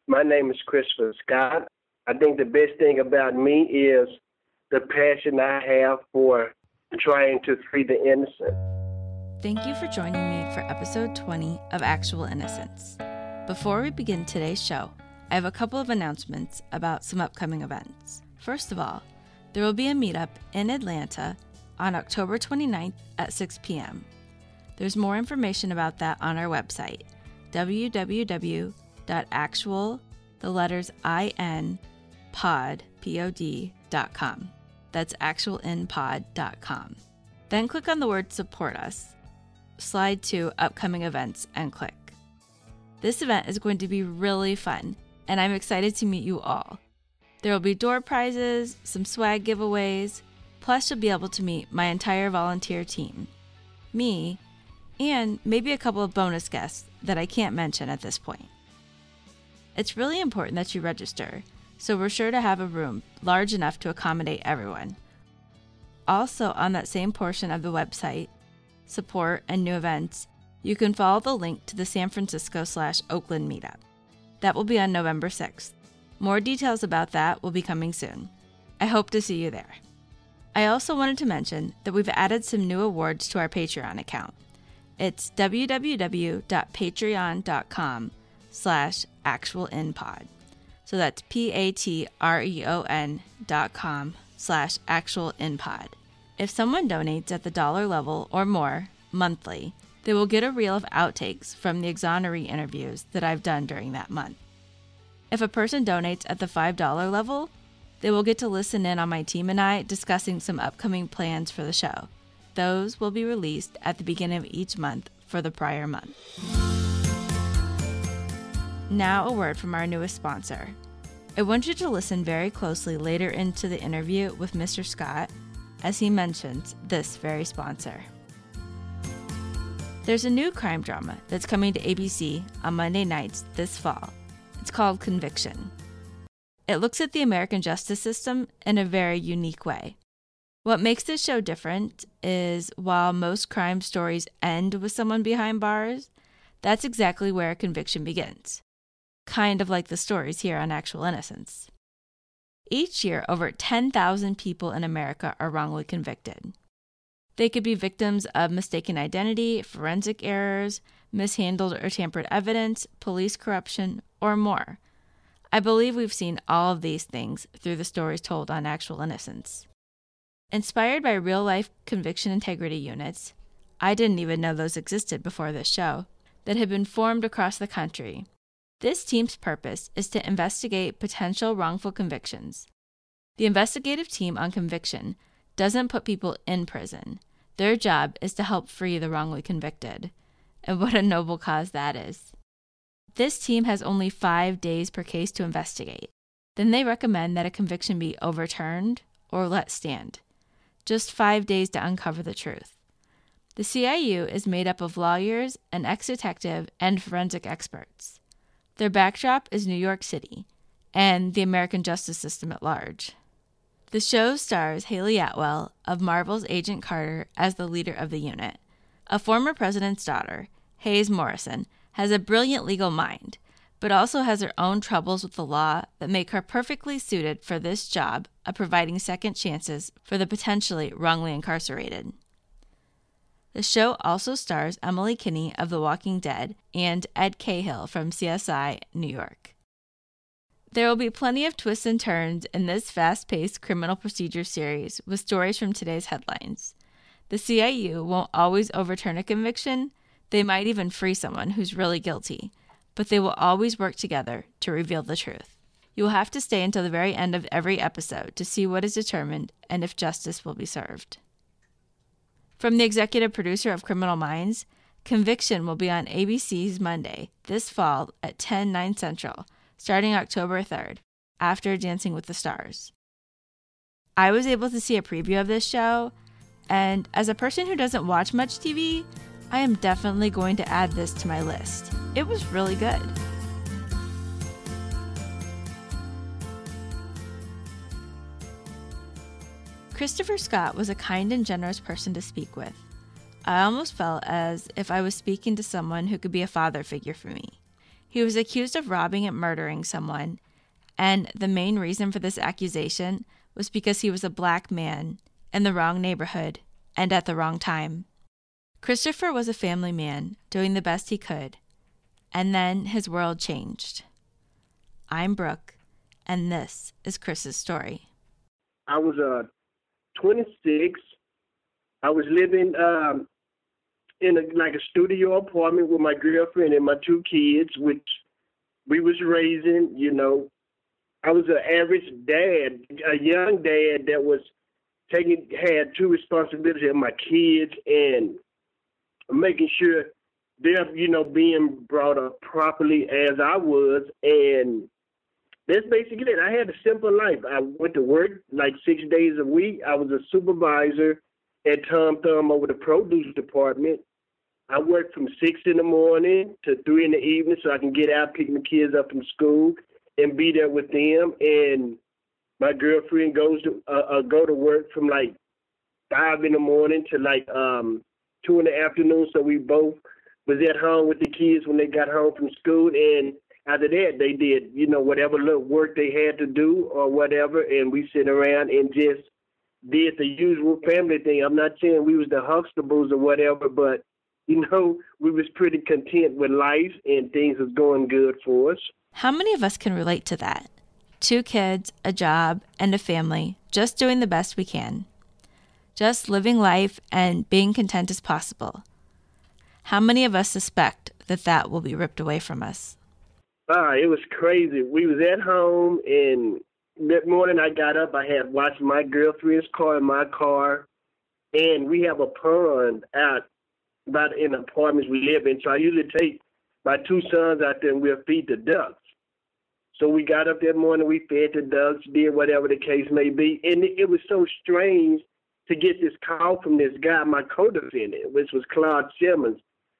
My name is Christopher Scott. I think the best thing about me is the passion I have for trying to free the innocent. Thank you for joining me for episode 20 of Actual Innocence. Before we begin today's show, I have a couple of announcements about some upcoming events. First of all, there will be a meetup in Atlanta on October 29th at 6 p.m. There's more information about that on our website, www.actualinpod.com. That's actualinpod.com. Then click on the word Support Us, slide to Upcoming Events, and click. This event is going to be really fun, and I'm excited to meet you all. There will be door prizes, some swag giveaways, plus you'll be able to meet my entire volunteer team, me, and maybe a couple of bonus guests that I can't mention at this point. It's really important that you register, so we're sure to have a room large enough to accommodate everyone. Also, on that same portion of the website, Support and New Events, you can follow the link to the San Francisco/Oakland meetup. That will be on November 6th. More details about that will be coming soon. I hope to see you there. I also wanted to mention that we've added some new awards to our Patreon account. It's www.patreon.com/actualinpod. So that's patreon.com/actualinpod. If someone donates at the $1 level or more monthly, they will get a reel of outtakes from the Exonery interviews that I've done during that month. If a person donates at the $5 level, they will get to listen in on my team and I discussing some upcoming plans for the show. Those will be released at the beginning of each month for the prior month. Now a word from our newest sponsor. I want you to listen very closely later into the interview with Mr. Scott as he mentions this very sponsor. There's a new crime drama that's coming to ABC on Monday nights this fall. It's called Conviction. It looks at the American justice system in a very unique way. What makes this show different is while most crime stories end with someone behind bars, that's exactly where a conviction begins. Kind of like the stories here on Actual Innocence. Each year, over 10,000 people in America are wrongly convicted. They could be victims of mistaken identity, forensic errors, mishandled or tampered evidence, police corruption, or more. I believe we've seen all of these things through the stories told on Actual Innocence. Inspired by real-life conviction integrity units, I didn't even know those existed before this show, that had been formed across the country. This team's purpose is to investigate potential wrongful convictions. The investigative team on conviction doesn't put people in prison. Their job is to help free the wrongly convicted. And what a noble cause that is. This team has only 5 days per case to investigate. Then they recommend that a conviction be overturned or let stand. Just 5 days to uncover the truth. The CIU is made up of lawyers, an ex-detective, and forensic experts. Their backdrop is New York City and the American justice system at large. The show stars Haley Atwell of Marvel's Agent Carter as the leader of the unit. A former president's daughter, Hayes Morrison, has a brilliant legal mind, but also has her own troubles with the law that make her perfectly suited for this job of providing second chances for the potentially wrongly incarcerated. The show also stars Emily Kinney of The Walking Dead and Ed Cahill from CSI New York. There will be plenty of twists and turns in this fast-paced criminal procedure series with stories from today's headlines. The CIU won't always overturn a conviction. They might even free someone who's really guilty, but they will always work together to reveal the truth. You will have to stay until the very end of every episode to see what is determined and if justice will be served. From the executive producer of Criminal Minds, Conviction will be on ABC's Monday this fall at 10/9 Central, starting October 3rd, after Dancing with the Stars. I was able to see a preview of this show, and as a person who doesn't watch much TV, I am definitely going to add this to my list. It was really good. Christopher Scott was a kind and generous person to speak with. I almost felt as if I was speaking to someone who could be a father figure for me. He was accused of robbing and murdering someone, and the main reason for this accusation was because he was a black man in the wrong neighborhood and at the wrong time. Christopher was a family man doing the best he could, and then his world changed. I'm Brooke, and this is Chris's story. I was 26. I was living in a studio apartment with my girlfriend and my 2 kids, which we was raising. You know, I was an average dad, a young dad that was had 2 responsibilities of my kids and making sure they're, being brought up properly as I was. And that's basically it. I had a simple life. I went to work like 6 days a week. I was a supervisor at Tom Thumb over the produce department. I worked from 6 in the morning to 3 in the evening so I can get out, pick my kids up from school, and be there with them. And my girlfriend goes to go to work from like 5 in the morning to like 2 in the afternoon. So we both was at home with the kids when they got home from school. And after that, they did, whatever little work they had to do or whatever. And we sit around and just did the usual family thing. I'm not saying we was the Huxtables or whatever, but, we was pretty content with life and things was going good for us. How many of us can relate to that? 2 kids, a job, and a family, just doing the best we can. Just living life and being content as possible. How many of us suspect that will be ripped away from us? It was crazy. We was at home, and that morning I got up. I had watched my girlfriend's car and my car, and we have a pond out about in the apartments we live in. So I usually take my 2 sons out there and we'll feed the ducks. So we got up that morning, we fed the ducks, did whatever the case may be. And it was so strange to get this call from this guy, my co-defendant, which was Claude Simmons.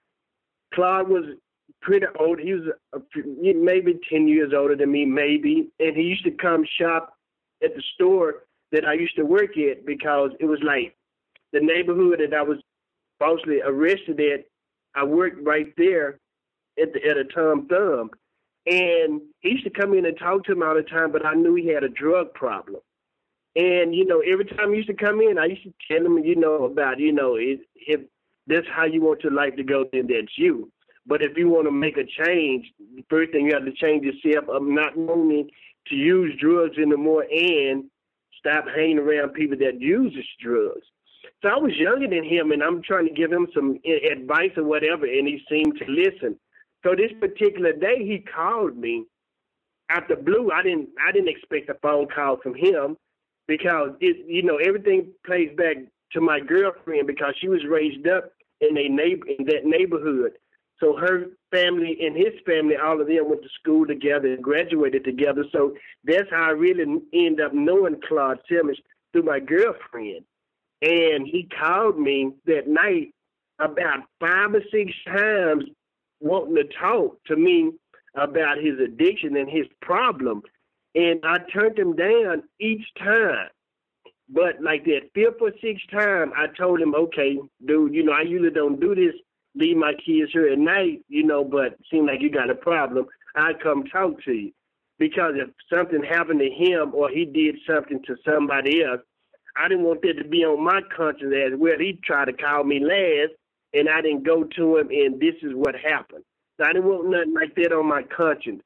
Claude was pretty old. He was maybe 10 years older than me, maybe. And he used to come shop at the store that I used to work at because it was like the neighborhood that I was falsely arrested at. I worked right there at a Tom Thumb. And he used to come in and talk to him all the time, but I knew he had a drug problem. And, every time he used to come in, I used to tell him, about, if that's how you want your life to go, then that's you. But if you want to make a change, the first thing you have to change yourself of not wanting to use drugs anymore and stop hanging around people that uses drugs. So I was younger than him, and I'm trying to give him some advice or whatever, and he seemed to listen. So this particular day, he called me out the blue. I didn't expect a phone call from him because everything plays back to my girlfriend because she was raised up in that neighborhood. So her family and his family, all of them went to school together and graduated together. So that's how I really ended up knowing Claude Simmons through my girlfriend. And he called me that night about 5 or 6 times wanting to talk to me about his addiction and his problem. And I turned him down each time. But like that 5th or 6th time, I told him, okay, dude, I usually don't do this, leave my kids here at night, but it seems like you got a problem. I'd come talk to you. Because if something happened to him or he did something to somebody else, I didn't want that to be on my conscience as well. He tried to call me last, and I didn't go to him, and this is what happened. So I didn't want nothing like that on my conscience.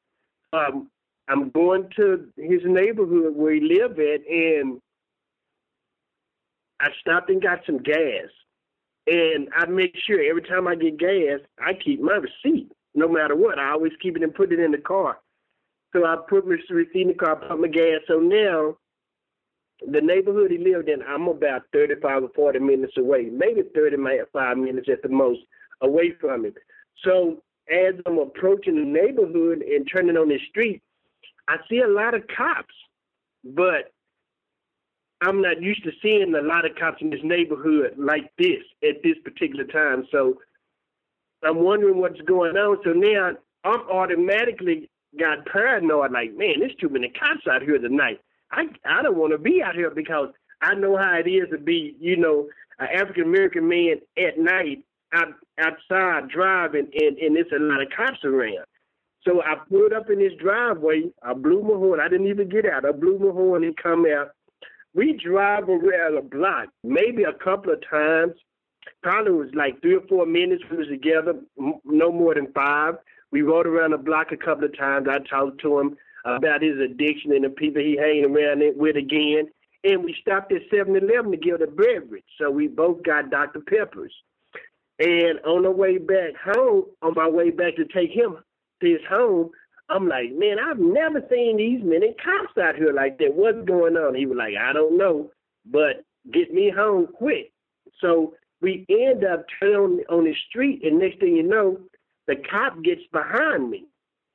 I'm going to his neighborhood where he lived at, and I stopped and got some gas. And I make sure every time I get gas, I keep my receipt, no matter what. I always keep it and put it in the car. So I put my receipt in the car, put my gas. So now, the neighborhood he lived in, I'm about 35 or 40 minutes away, maybe 35 minutes at the most away from him. So as I'm approaching the neighborhood and turning on the street, I see a lot of cops, but I'm not used to seeing a lot of cops in this neighborhood like this at this particular time. So I'm wondering what's going on. So now I'm automatically got paranoid, like, man, there's too many cops out here tonight. I don't want to be out here because I know how it is to be, an African-American man at night outside driving, and there's a lot of cops around. So I pulled up in his driveway. I blew my horn. I didn't even get out. I blew my horn. He come out. We drive around a block, maybe a couple of times. Probably was like 3 or 4 minutes we was together, no more than 5. We rode around the block a couple of times. I talked to him about his addiction and the people he hanging around with again. And we stopped at 7-Eleven to get a beverage. So we both got Dr. Peppers. And on the way back home, on my way back to take him to his home, I'm like, man, I've never seen these many cops out here like that. What's going on? He was like, I don't know, but get me home quick. So we end up turning on the street, and next thing you know, the cop gets behind me.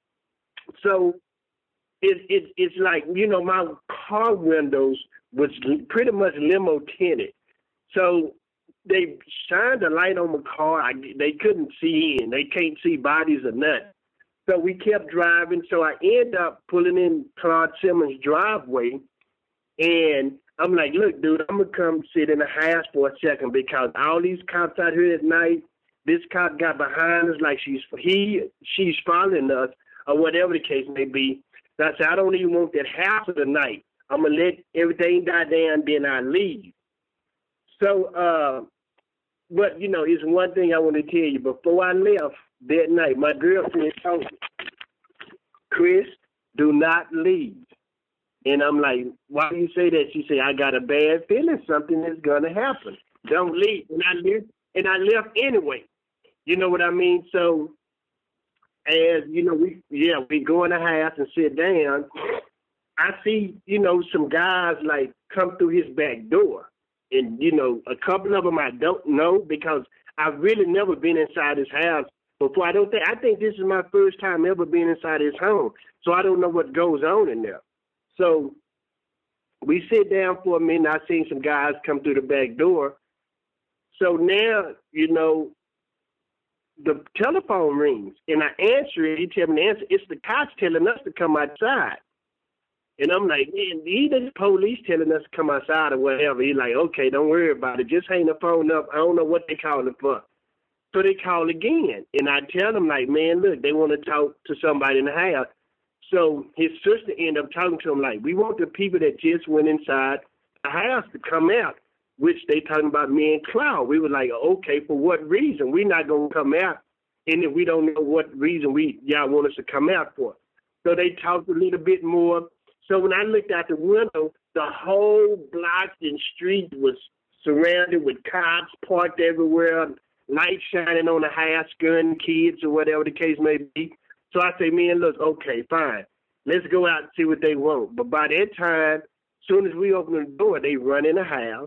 So it's like, you know, my car windows was pretty much limo tinted. So they shined a light on my car. They couldn't see in. They can't see bodies or nothing. So we kept driving. So I end up pulling in Claude Simmons' driveway, and I'm like, look, dude, I'm going to come sit in the house for a second because all these cops out here at night, this cop got behind us like she's following us or whatever the case may be. So I said, I don't even want that house of the night. I'm going to let everything die down, then I leave. So, but, you know, it's one thing I want to tell you. Before I left that night, my girlfriend told me, Chris, do not leave. And I'm like, why do you say that? She said, I got a bad feeling something is going to happen. Don't leave. And I left anyway. You know what I mean? So, as, you know, we go in the house and sit down. I see, you know, some guys, like, come through his back door. And, you know, a couple of them I don't know because I've really never been inside his house before. I think this is my first time ever being inside his home. So I don't know what goes on in there. So we sit down for a minute. I seen some guys come through the back door. So now, you know, the telephone rings, and I answer it. He tell me to answer. It's the cops telling us to come outside. And I'm like, man, either the police telling us to come outside or whatever. He's like, okay, don't worry about it. Just hang the phone up. I don't know what they call it for. So they call again. And I tell them, like, man, look, they want to talk to somebody in the house. So his sister ended up talking to him, like, we want the people that just went inside the house to come out, which they talking about me and Cloud. We were like, okay, for what reason? We're not going to come out. And if we don't know what reason y'all want us to come out for. So they talked a little bit more. So when I looked out the window, the whole block and street was surrounded with cops parked everywhere, lights shining on the house, gun kids or whatever the case may be. So I say, man, look, okay, fine. Let's go out and see what they want. But by that time, as soon as we open the door, they run in the house.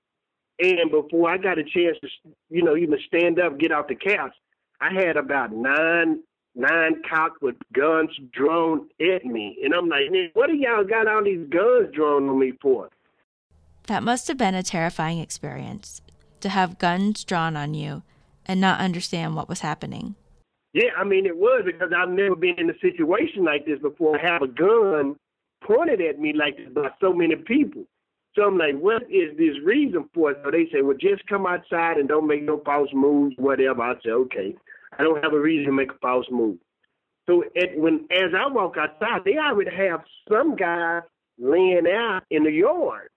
And before I got a chance to, you know, even stand up, get off the couch, I had about nine cops with guns drawn at me. And I'm like, man, what do y'all got all these guns drawn on me for? That must have been a terrifying experience, to have guns drawn on you and not understand what was happening. Yeah, I mean, it was because I've never been in a situation like this before. I have a gun pointed at me like this by so many people. So I'm like, what is this reason for? So they say, well, just come outside and don't make no false moves, whatever. I said, okay, I don't have a reason to make a false move. So as I walk outside, they already have some guy laying out in the yard.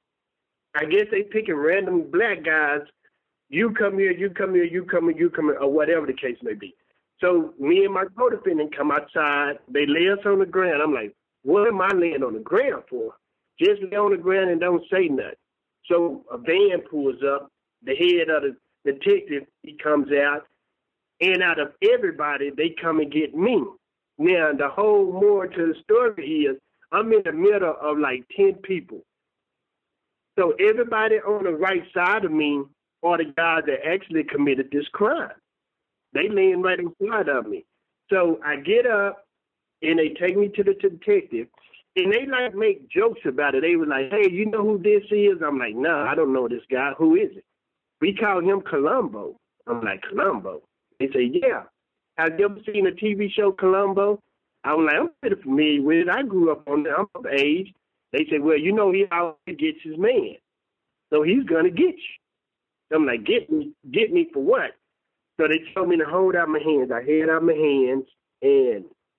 I guess they picking random black guys. You come here, you come here, you come here, you come here, or whatever the case may be. So me and my co-defendant come outside. They lay us on the ground. I'm like, what am I laying on the ground for? Just lay on the ground and don't say nothing. So a van pulls up. The head of the detective, he comes out. And out of everybody, they come and get me. Now, the whole moral to the story is I'm in the middle of like 10 people. So everybody on the right side of me are the guys that actually committed this crime. They laying right in front of me. So I get up, and they take me to the detective, and they, like, make jokes about it. They were like, hey, you know who this is? I'm like, no, I don't know this guy. Who is it? We call him Columbo. I'm like, Columbo? They say, yeah. Have you ever seen a TV show, Columbo? I'm like, I'm pretty familiar with it. I grew up on it. I'm of age. They say, well, you know, he always gets his man. So he's going to get you. I'm like, get me for what? So they told me to hold out my hands. I had out my hands, and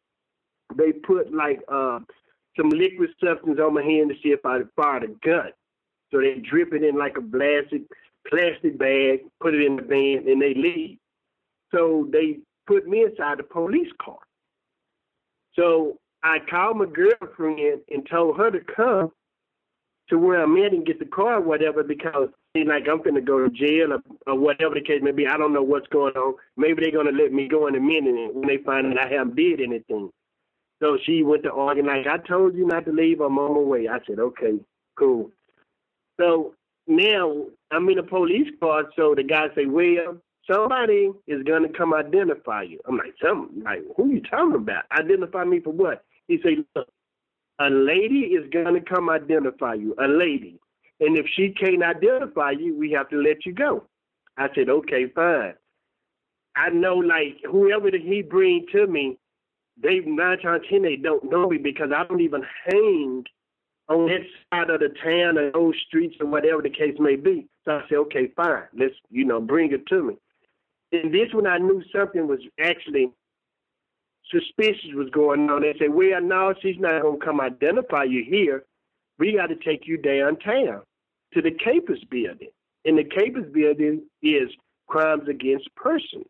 they put like some liquid substance on my hand to see if I fired a gun. So they drip it in like a plastic bag, put it in the van, and they leave. So they put me inside the police car. So I called my girlfriend and told her to come to where I'm at and get the car or whatever, because like I'm finna go to jail or whatever the case may be. I don't know what's going on. Maybe they're gonna let me go in a minute when they find that I haven't did anything. So she went to argue like, I told you not to leave. I'm on my way. I said, okay, cool. So now I'm in a police car. So the guy say, well, somebody is gonna come identify you. I'm like, who you talking about? Identify me for what? He said, look, a lady is going to come identify you, a lady. And if she can't identify you, we have to let you go. I said, okay, fine. I know, like, whoever that he bring to me, they 9 times 10, they don't know me because I don't even hang on that side of the town or those streets or whatever the case may be. So I said, okay, fine. Let's, bring it to me. And this when I knew something was actually suspicious was going on. They said, well, no, she's not going to come identify you here. We got to take you downtown to the Capers building. And the Capers building is crimes against persons.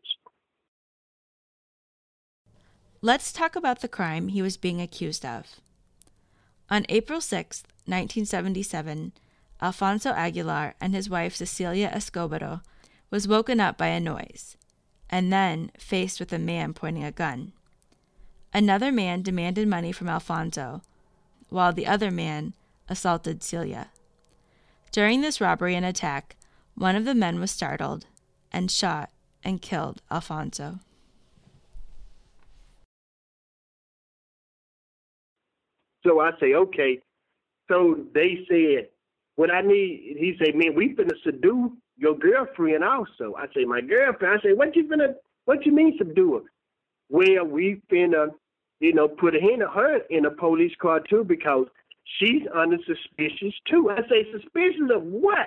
Let's talk about the crime he was being accused of. On April 6, 1977, Alfonso Aguilar and his wife Cecilia Escobedo was woken up by a noise, and then faced with a man pointing a gun. Another man demanded money from Alfonso, while the other man assaulted Celia. During this robbery and attack, one of the men was startled and shot and killed Alfonso. So I say, okay. So they said, what I need, he said, man, we finna subdue your girlfriend also. I say, my girlfriend? I say, what you mean subdue her? Well, we finna, put her in a police car too because she's under suspicious too. I say, suspicious of what?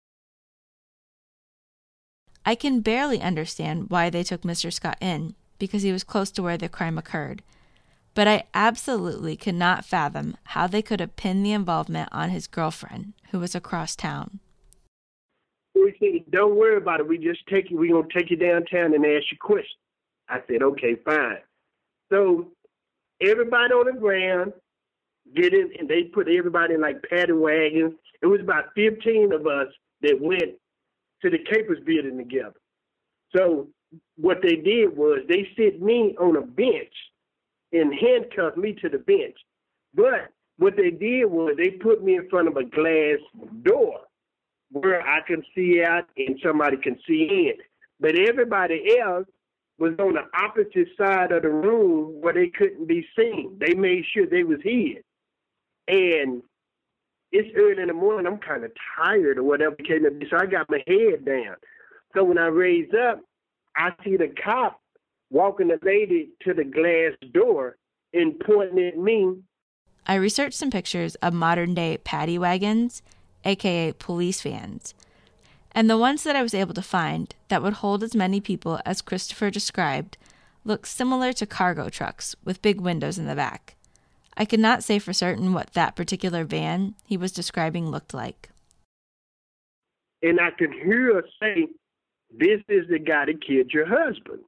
I can barely understand why they took Mr. Scott in, because he was close to where the crime occurred. But I absolutely could not fathom how they could have pinned the involvement on his girlfriend, who was across town. We said, don't worry about it. We're going to take you downtown and ask you questions. I said, okay, fine. So everybody on the ground get in, and they put everybody in like paddy wagons. It was about 15 of us that went to the Capers building together. So what they did was they set me on a bench and handcuffed me to the bench. But what they did was they put me in front of a glass door where I can see out and somebody can see in. But everybody else was on the opposite side of the room where they couldn't be seen. They made sure they was hid. And it's early in the morning. I'm kind of tired or whatever came up. So I got my head down. So when I raised up, I see the cop walking the lady to the glass door and pointing at me. I researched some pictures of modern-day paddy wagons, aka police vans, and the ones that I was able to find that would hold as many people as Christopher described looked similar to cargo trucks with big windows in the back. I could not say for certain what that particular van he was describing looked like. And I could hear her say, this is the guy that killed your husband.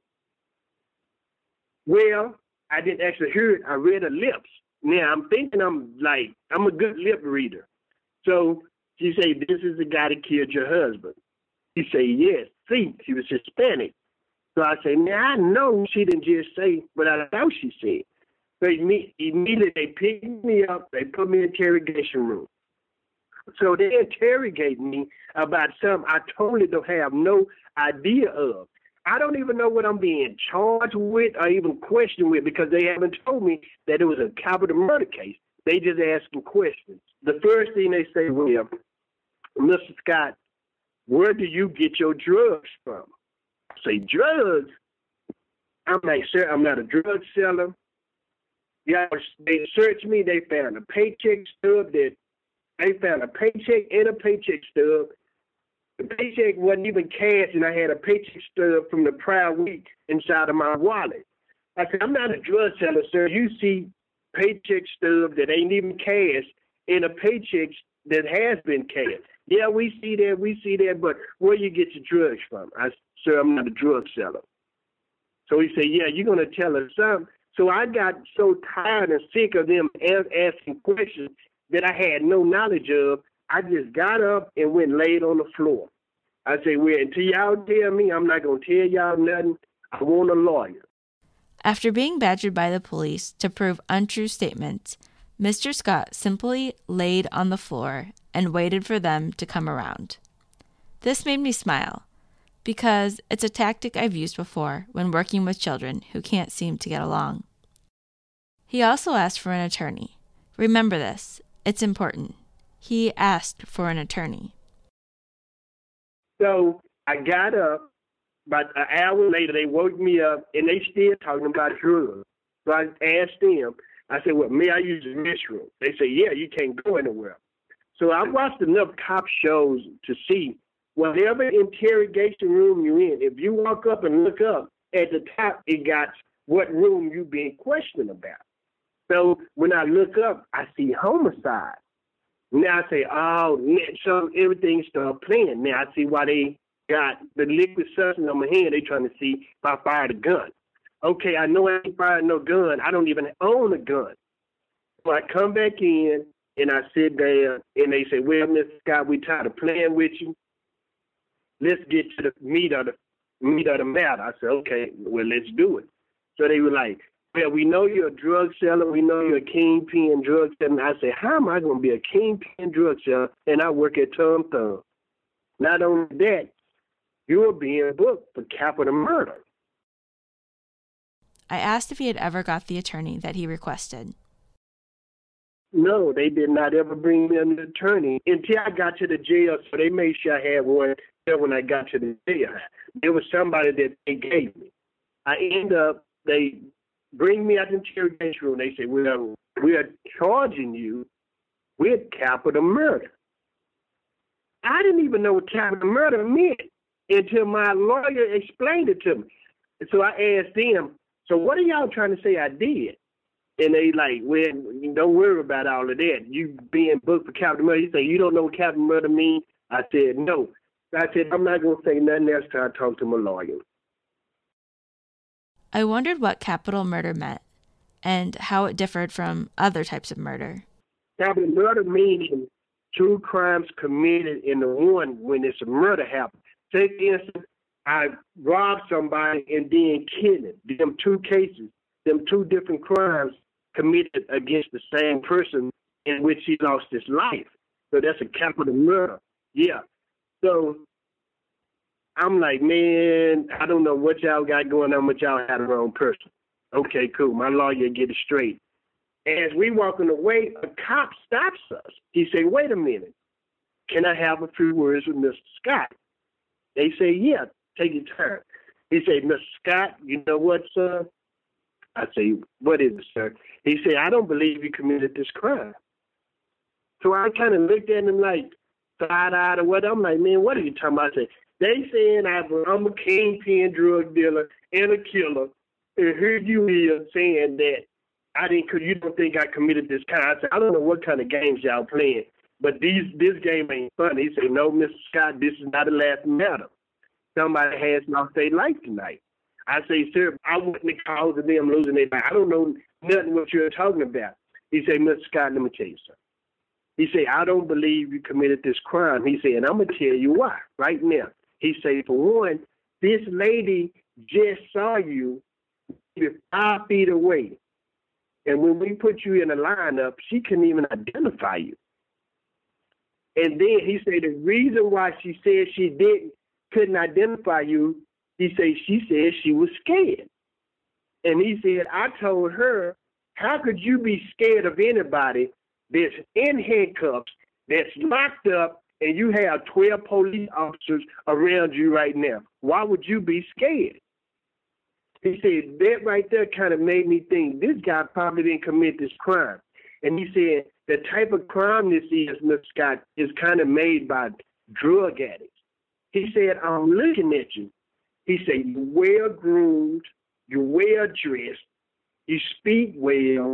Well, I didn't actually hear it. I read her lips. Now, I'm thinking I'm a good lip reader. So she said, this is the guy that killed your husband. He said, yes. See, she was Hispanic. So I said, now I know she didn't just say what I thought she said. So immediately they picked me up. They put me in the interrogation room. So they interrogate me about something I totally don't have no idea of. I don't even know what I'm being charged with or even questioned with because they haven't told me that it was a capital murder case. They just asking questions. The first thing they say, well, Mr. Scott, where do you get your drugs from? I say, drugs? I'm like, sir, I'm not a drug seller. Yeah, they searched me. They found a paycheck stub they found a paycheck and a paycheck stub. The paycheck wasn't even cash, and I had a paycheck stub from the prior week inside of my wallet. I said, I'm not a drug seller, sir. You see paycheck stub that ain't even cash and a paycheck that has been cash. Yeah, we see that, but where you get your drugs from? I said, sir, I'm not a drug seller. So he said, yeah, you're going to tell us something. So I got so tired and sick of them asking questions that I had no knowledge of. I just got up and went laid on the floor. I said, well, until y'all tell me, I'm not going to tell y'all nothing. I want a lawyer. After being badgered by the police to prove untrue statements, Mr. Scott simply laid on the floor and waited for them to come around. This made me smile, because it's a tactic I've used before when working with children who can't seem to get along. He also asked for an attorney. Remember this, it's important. He asked for an attorney. So I got up. About an hour later, they woke me up, and they still talking about drugs. So I asked them, I said, well, may I use the restroom? They said, yeah, you can't go anywhere. So I watched enough cop shows to see whatever interrogation room you're in, if you walk up and look up, at the top, it got what room you being questioned about. So when I look up, I see homicide. Now I say, oh, so everything started playing. Now I see why they got the liquid substance on my hand. They trying to see if I fired a gun. Okay, I know I ain't fired no gun. I don't even own a gun. So I come back in and I sit there and they say, well, Mr. Scott, we tired of playing with you. Let's get to the meat of the matter. I said, okay, well, let's do it. So they were like, well, we know you're a drug seller. We know you're a kingpin drug seller. And I said, how am I going to be a kingpin drug seller and I work at Tom Thumb? Not only that, you're being booked for capital murder. I asked if he had ever got the attorney that he requested. No, they did not ever bring me an attorney until I got to the jail, so they made sure I had one when I got to the jail. There was somebody that they gave me. I end up, they bring me out to the interrogation room. They say, well, we are charging you with capital murder. I didn't even know what capital murder meant until my lawyer explained it to me. So I asked them, so what are y'all trying to say I did? And they like, well, don't worry about all of that. You being booked for capital murder. He said, you don't know what capital murder means? I said, no. I said, I'm not going to say nothing else till I talk to my lawyer. I wondered what capital murder meant and how it differed from other types of murder. Capital murder means two crimes committed in the one when it's a murder happened. Take for instance, I robbed somebody and then killed him. Them two cases, them two different crimes committed against the same person in which he lost his life. So that's a capital murder. Yeah. So I'm like, man, I don't know what y'all got going on, but y'all had the wrong person. Okay, cool. My lawyer get it straight. As we walking away, a cop stops us. He say, wait a minute. Can I have a few words with Mr. Scott? They say, yeah, take your turn. He say, Mr. Scott, you know what, sir? I say, what is it, sir? He said, I don't believe you committed this crime. So I kind of looked at him like, side-eyed or what. I'm like, man, what are you talking about? I said, they saying I'm a kingpin drug dealer and a killer. And here you here saying that because you don't think I committed this crime. I said, I don't know what kind of games y'all playing, but this game ain't fun. He said, no, Mr. Scott, this is not a laughing matter. Somebody has lost their life tonight. I say, sir, I wasn't the cause of them losing their life. I don't know nothing what you're talking about. He said, Mr. Scott, let me tell you something. He said, I don't believe you committed this crime. He said, and I'm going to tell you why right now. He said, for one, this lady just saw you 5 feet away. And when we put you in a lineup, she couldn't even identify you. And then he said the reason why she said she couldn't identify you, she said she was scared. And he said, I told her, how could you be scared of anybody that's in handcuffs, that's locked up, and you have 12 police officers around you right now? Why would you be scared? He said, that right there kind of made me think this guy probably didn't commit this crime. And he said, the type of crime this is, Mr. Scott, is kind of made by drug addicts. He said, I'm looking at you. He said, you're well-groomed, you're well-dressed, you speak well,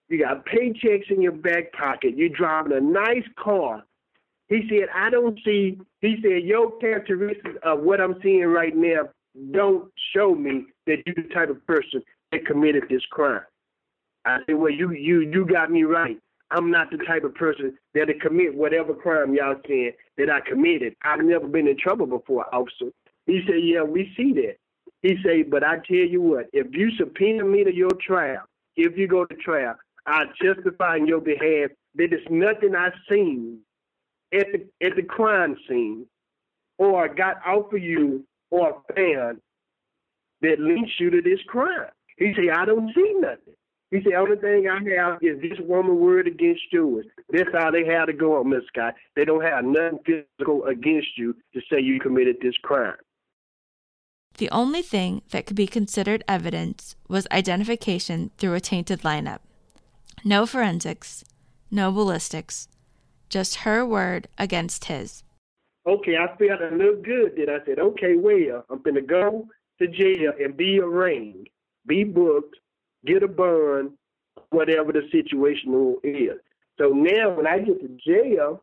You got paychecks in your back pocket. You're driving a nice car. He said, I don't see, he said, your characteristics of what I'm seeing right now don't show me that you're the type of person that committed this crime. I said, well, you got me right. I'm not the type of person that'll commit whatever crime y'all saying that I committed. I've never been in trouble before, officer. He said, yeah, we see that. He said, but I tell you what, if you subpoena me to your trial, if you go to trial, I justify in your behalf that there's nothing I've seen at the crime scene or got off of you or found that links you to this crime. He said, I don't see nothing. He said, only thing I have is this woman's word against yours. That's how they have to go on, Miss Scott. They don't have nothing physical against you to say you committed this crime. The only thing that could be considered evidence was identification through a tainted lineup. No forensics, no ballistics, just her word against his. Okay, I felt a little good. Then I said, okay, well, I'm going to go to jail and be arraigned, be booked, get a bond, whatever the situation is. So now when I get to jail,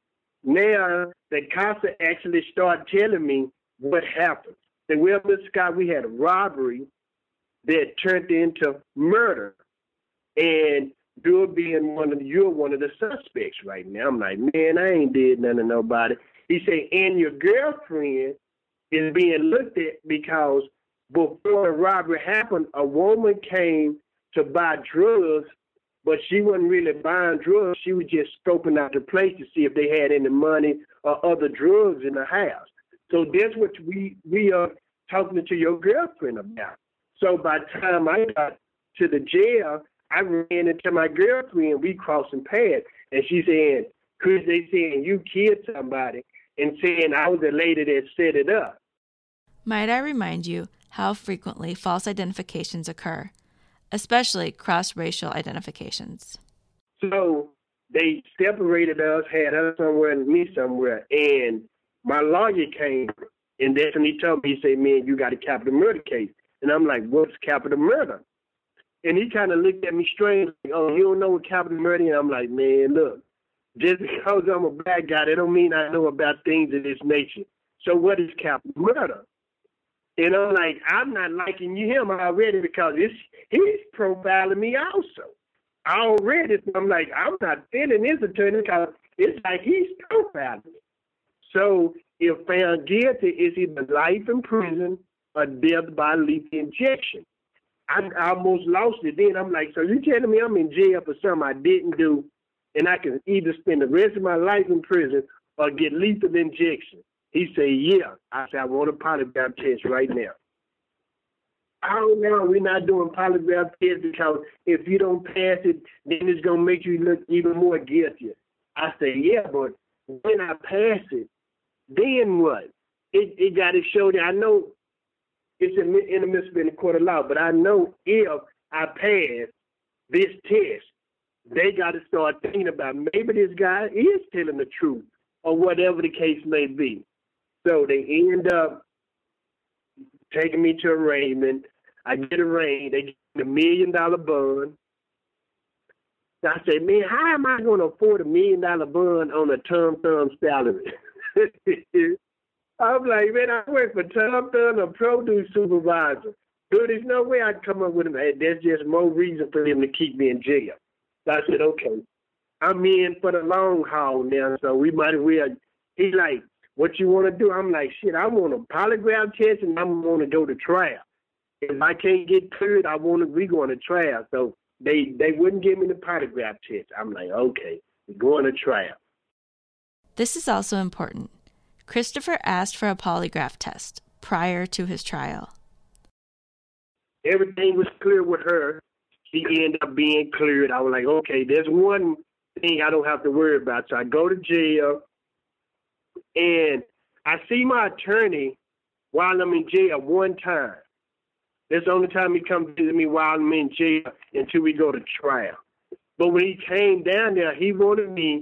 now the cops actually start telling me what happened. They said, well, Mr. Scott, we had a robbery that turned into murder. And you're one of the suspects right now. I'm like, man, I ain't did nothing to nobody. He said, and your girlfriend is being looked at because before the robbery happened, a woman came to buy drugs, but she wasn't really buying drugs. She was just scoping out the place to see if they had any money or other drugs in the house. So that's what we are talking to your girlfriend about. So by the time I got to the jail, I ran into my girlfriend. We crossing paths, and she saying, "Chris, they saying you killed somebody," and saying I was the lady that set it up. Might I remind you how frequently false identifications occur, especially cross-racial identifications? So they separated us, had her somewhere and me somewhere, and my lawyer came, and that's when he told me, he said, man, you got a capital murder case. And I'm like, what's capital murder? And he kind of looked at me strange, like, oh, you don't know what capital murder is? And I'm like, man, look, just because I'm a bad guy, that don't mean I know about things of this nature. So what is capital murder? And I'm like, I'm not liking him already because he's profiling me also. Already, so I'm like, I'm not feeling his attorney because it's like he's profiling me. So if found guilty, it's either life in prison or death by lethal injection. I almost lost it then. I'm like, so you telling me I'm in jail for something I didn't do, and I can either spend the rest of my life in prison or get lethal injection? He said, yeah. I said, I want a polygraph test right now. Oh, no, we're not doing polygraph tests because if you don't pass it, then it's going to make you look even more guilty. I said, yeah, but when I pass it, then what? It got to show that I know it's in the Mississippi Court of Law, but I know if I pass this test, they got to start thinking about maybe this guy is telling the truth or whatever the case may be. So they end up taking me to arraignment. I get arraigned. They give me $1 million bond. So I say, man, how am I going to afford $1 million bond on a Tom Thumb salary? I'm like, man, I work for Tom Thumb, a produce supervisor. Dude, there's no way I'd come up with him. There's just more reason for him to keep me in jail. So I said, okay, I'm in for the long haul now, so we might as well. He's like, what you want to do? I'm like, shit, I want a polygraph test and I'm going to go to trial. If I can't get cleared, we going to trial. So they wouldn't give me the polygraph test. I'm like, okay, we're going to trial. This is also important. Christopher asked for a polygraph test prior to his trial. Everything was clear with her. She ended up being cleared. I was like, okay, there's one thing I don't have to worry about. So I go to jail, and I see my attorney while I'm in jail one time. That's the only time he comes to visit me while I'm in jail until we go to trial. But when he came down there, they wanted me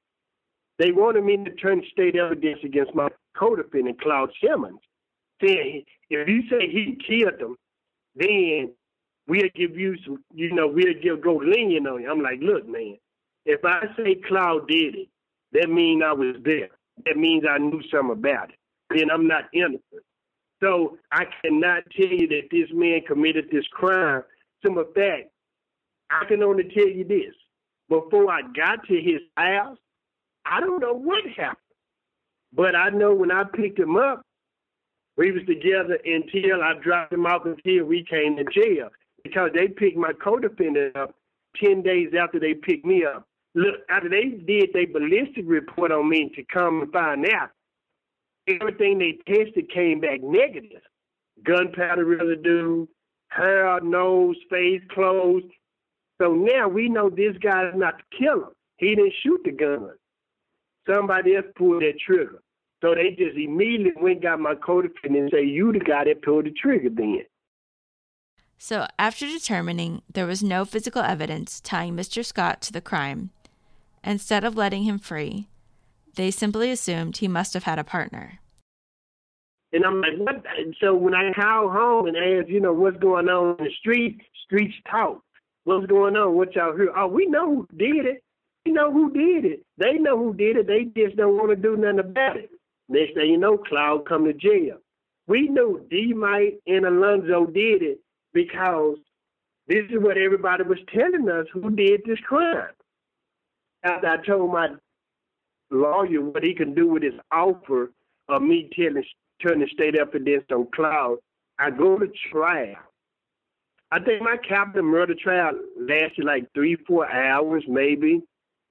to turn state evidence against my co-defendant, Claude Simmons, saying if you say he killed them, then we'll give you some, go lenient on you. I'm like, look, man, if I say Cloud did it, that means I was there. That means I knew something about it. Then I'm not innocent. So I cannot tell you that this man committed this crime. Some of that, I can only tell you this. Before I got to his house, I don't know what happened. But I know when I picked him up, we was together until I dropped him off until we came to jail. Because they picked my co-defendant up 10 days after they picked me up. Look, after they did their ballistic report on me to come and find out, everything they tested came back negative. Gunpowder residue, hair, nose, face, clothes. So now we know this guy is not the killer. He didn't shoot the gun. Somebody else pulled that trigger. So they just immediately went and got my co-defendant and say, you the guy that pulled the trigger then. So after determining there was no physical evidence tying Mr. Scott to the crime, instead of letting him free, they simply assumed he must have had a partner. And I'm like, what? So when I call home and ask, what's going on in the streets talk. What's going on? What y'all hear? Oh, we know who did it. We know who did it. They know who did it. They just don't want to do nothing about it. Next thing you know, Cloud come to jail. We knew D-Mite and Alonzo did it because this is what everybody was telling us who did this crime. After I told my lawyer what he can do with his offer of me turning state evidence on Cloud, I go to trial. I think my capital murder trial lasted like 3-4 hours maybe.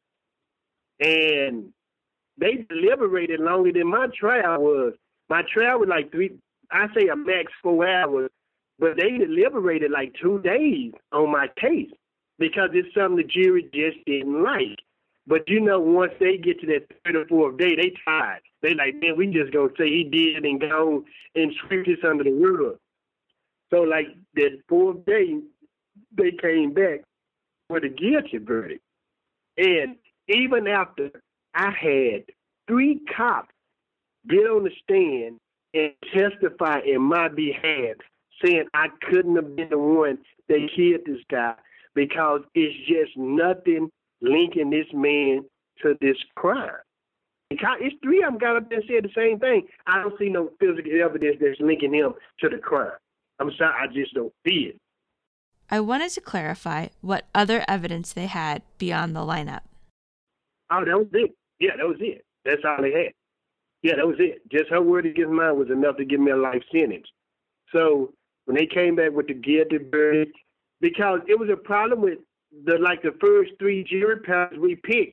And they deliberated longer than my trial was. My trial was like a max 4 hours, but they deliberated like 2 days on my case because it's something the jury just didn't like. But once they get to that third or fourth day, they tired. They like, man, we just gonna say he did and go and sweep this under the rug. So like that fourth day, they came back with a guilty verdict. And even after I had 3 cops get on the stand and testify in my behalf, saying I couldn't have been the one that killed this guy because it's just nothing linking this man to this crime. It's 3 of them got up there and said the same thing. I don't see no physical evidence that's linking him to the crime. I'm sorry, I just don't see it. I wanted to clarify what other evidence they had beyond the lineup. Oh, that was it. Yeah, that was it. That's all they had. Yeah, that was it. Just her word against mine was enough to give me a life sentence. So when they came back with the guilty verdict, because it was a problem with the first 3 jury panels we picked.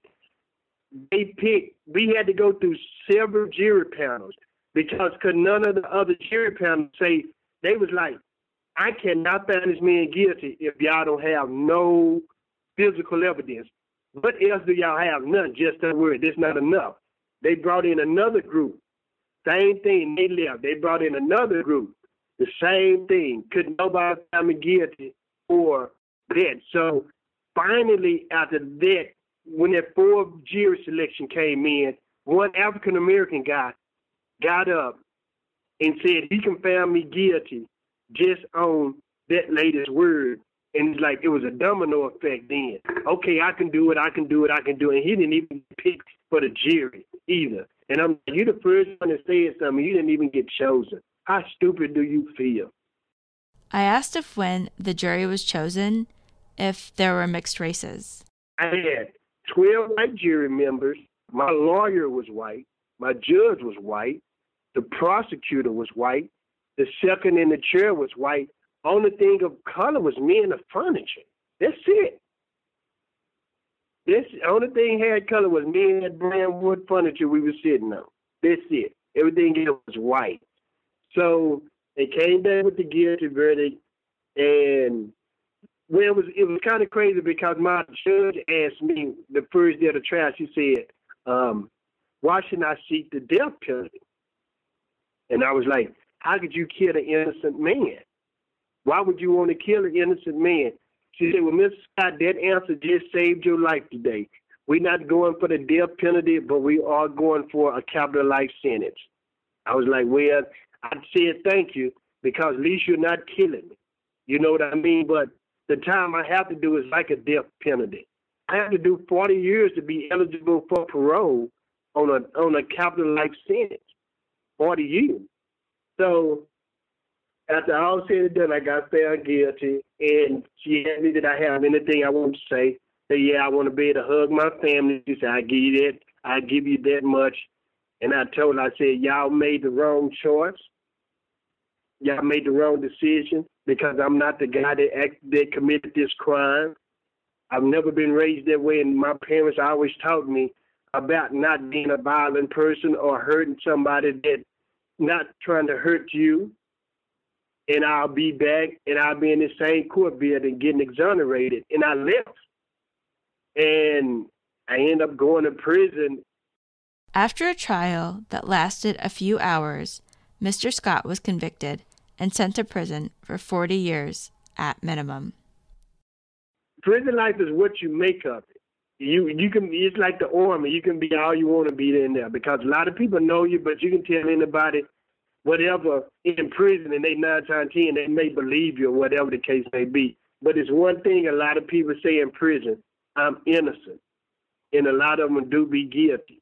We had to go through several jury panels because none of the other jury panels say, they was like, I cannot find this man guilty if y'all don't have no physical evidence. What else do y'all have? None, just a word. That's not enough. They brought in another group. Same thing, they left. They brought in another group. The same thing. Couldn't nobody find me guilty for that. So finally, after that, when that 4th jury selection came in, one African-American guy got up and said he can find me guilty just on that latest word. And it's like it was a domino effect then. Okay, I can do it. And he didn't even pick for the jury either. And I'm like, you the first one that said something. You didn't even get chosen. How stupid do you feel? I asked if when the jury was chosen, if there were mixed races. I had 12 white jury members. My lawyer was white. My judge was white. The prosecutor was white. The second in the chair was white. Only thing of color was me and the furniture. That's it. The only thing had color was me and that brown wood furniture we were sitting on. That's it. Everything else was white. So they came back with the guilty verdict, and it was kind of crazy because my judge asked me the first day of the trial. She said, "Why shouldn't I seek the death penalty?" And I was like, "How could you kill an innocent man? Why would you want to kill an innocent man?" She said, "Well, Mr. Scott, that answer just saved your life today. We're not going for the death penalty, but we are going for a capital life sentence." I was like, "Well," I said, "thank you, because at least you're not killing me." You know what I mean? But the time I have to do is like a death penalty. I have to do 40 years to be eligible for parole on a capital life sentence, 40 years. So after all said and done, I got found guilty, and she asked me, did I have anything I want to say? Said, yeah, I want to be able to hug my family. She said, I give you that. I give you that much. And I told her, I said, y'all made the wrong choice. Y'all made the wrong decision because I'm not the guy that committed this crime. I've never been raised that way, and my parents always taught me about not being a violent person or hurting somebody that not trying to hurt you. And I'll be back, and I'll be in the same court building getting exonerated. And I left, and I ended up going to prison. After a trial that lasted a few hours, Mr. Scott was convicted and sent to prison for 40 years at minimum. Prison life is what you make of it. You can, it's like the army. You can be all you want to be in there because a lot of people know you, but you can tell anybody whatever in prison, and they 9 times 10, they may believe you or whatever the case may be. But it's one thing a lot of people say in prison, I'm innocent, and a lot of them do be guilty.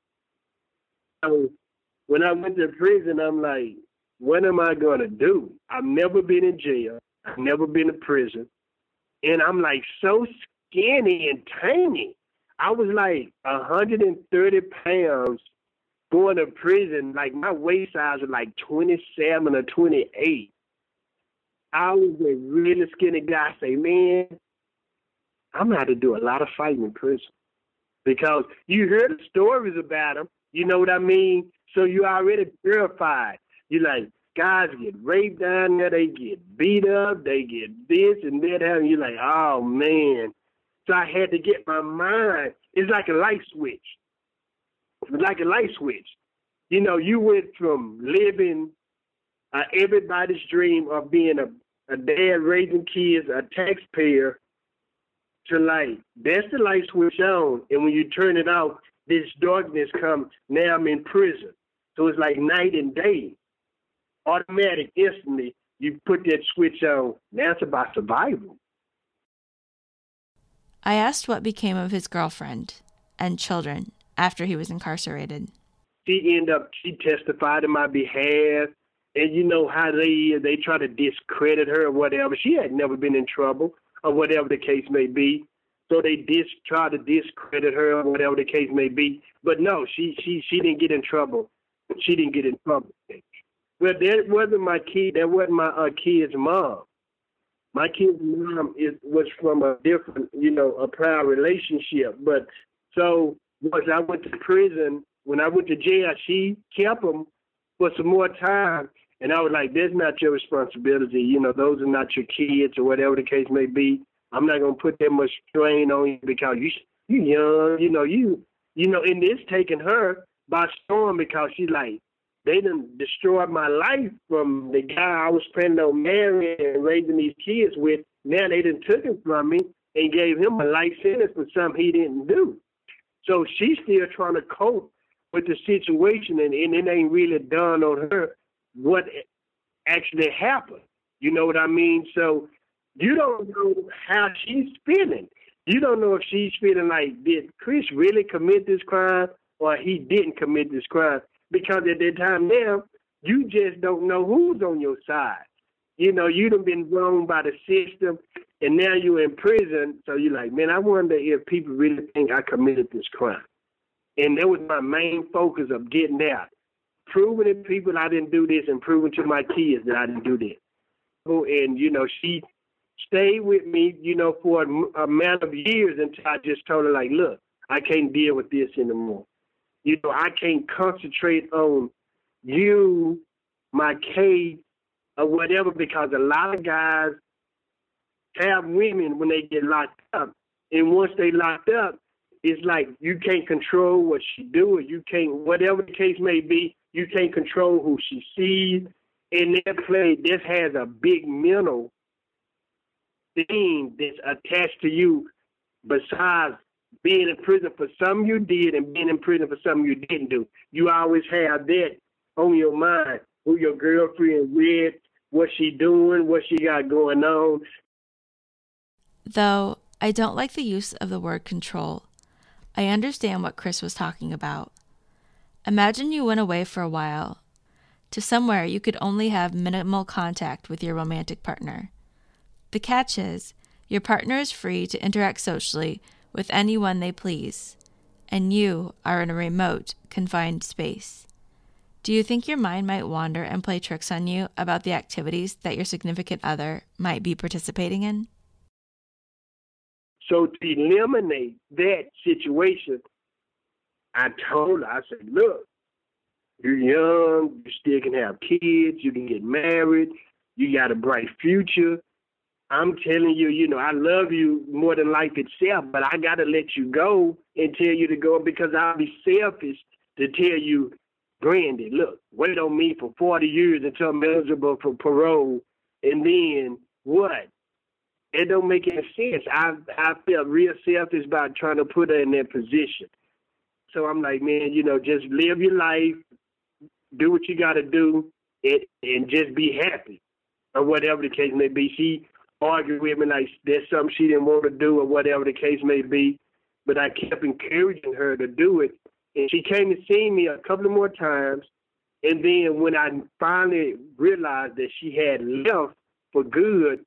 So when I went to prison, I'm like, what am I going to do? I've never been in jail. I've never been in prison. And I'm like so skinny and tiny. I was like 130 pounds going to prison. Like my waist size was like 27 or 28. I was a really skinny guy. I say, man, I'm going to have to do a lot of fighting in prison. Because you hear the stories about them. You know what I mean? So you already terrified. You like, guys get raped down there, they get beat up, they get this and that, and you're like, oh, man. So I had to get my mind. It's like a light switch. It's like a light switch. You know, you went from living everybody's dream of being a dad raising kids, a taxpayer, to like, that's the light switch on. And when you turn it off, this darkness comes. Now I'm in prison. So it's like night and day. Automatic, instantly, you put that switch on. Now it's about survival. I asked what became of his girlfriend and children after he was incarcerated. She testified in my behalf. And you know how they try to discredit her or whatever. She had never been in trouble or whatever the case may be. So they try to discredit her or whatever the case may be. But no, she didn't get in trouble. She didn't get in trouble. Well, that wasn't my kid. That wasn't my kid's mom. My kid's mom was from a different, a prior relationship. But so once I went to prison, when I went to jail, she kept them for some more time. And I was like, that's not your responsibility. Those are not your kids or whatever the case may be. I'm not going to put that much strain on you because you young, and it's taking her by storm because she's like, they done destroyed my life from the guy I was planning on marrying and raising these kids with. Now they done took him from me and gave him a life sentence for something he didn't do. So she's still trying to cope with the situation, and it ain't really done on her what actually happened. You know what I mean? So you don't know how she's feeling. You don't know if she's feeling like, did Chris really commit this crime or he didn't commit this crime? Because at that time now, you just don't know who's on your side. You done been wronged by the system, and now you're in prison. So you're like, man, I wonder if people really think I committed this crime. And that was my main focus of getting out. Proving to people I didn't do this and proving to my kids that I didn't do this. And, she stayed with me, for an amount of years until I just told her, like, look, I can't deal with this anymore. I can't concentrate on you, my case, or whatever, because a lot of guys have women when they get locked up. And once they locked up, it's like you can't control what she do, or you can't, whatever the case may be, you can't control who she sees. And this has a big mental thing that's attached to you besides being in prison for something you did and being in prison for something you didn't do. You always have that on your mind, who your girlfriend with, what she doing, what she got going on. Though I don't like the use of the word control, I understand what Chris was talking about. Imagine you went away for a while to somewhere you could only have minimal contact with your romantic partner. The catch is, your partner is free to interact socially with anyone they please, and you are in a remote, confined space. Do you think your mind might wander and play tricks on you about the activities that your significant other might be participating in? So to eliminate that situation, I told her, I said, look, you're young, you still can have kids, you can get married, you got a bright future. I'm telling you, I love you more than life itself, but I got to let you go and tell you to go because I'll be selfish to tell you, Brandy, look, wait on me for 40 years until I'm eligible for parole, and then what? It don't make any sense. I felt real selfish about trying to put her in that position. So I'm like, man, just live your life, do what you got to do, and just be happy, or whatever the case may be. She argued with me like there's something she didn't want to do, or whatever the case may be, but I kept encouraging her to do it. And she came to see me a couple of more times, and then when I finally realized that she had left for good,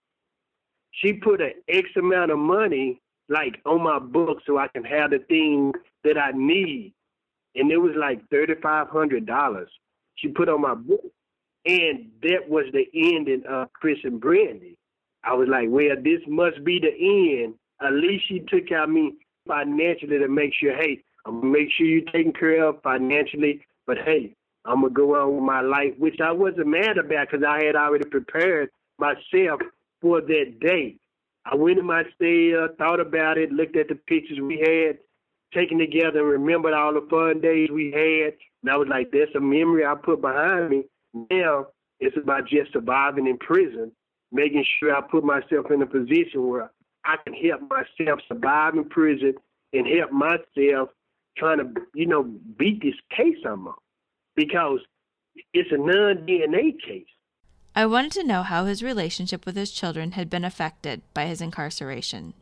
she put an X amount of money like on my book so I can have the things that I need. And it was like $3,500 she put on my book. And that was the ending of Chris and Brandy. I was like, well, this must be the end. At least she took care of me financially to make sure, hey, I'm going to make sure you're taken care of financially. But, hey, I'm going to go on with my life, which I wasn't mad about because I had already prepared myself for that day. I went in my cell, thought about it, looked at the pictures we had taken together and remembered all the fun days we had. And I was like, that's a memory I put behind me. Now it's about just surviving in prison, making sure I put myself in a position where I can help myself survive in prison and help myself trying to, beat this case I'm on. Because it's a non-DNA case. I wanted to know how his relationship with his children had been affected by his incarceration.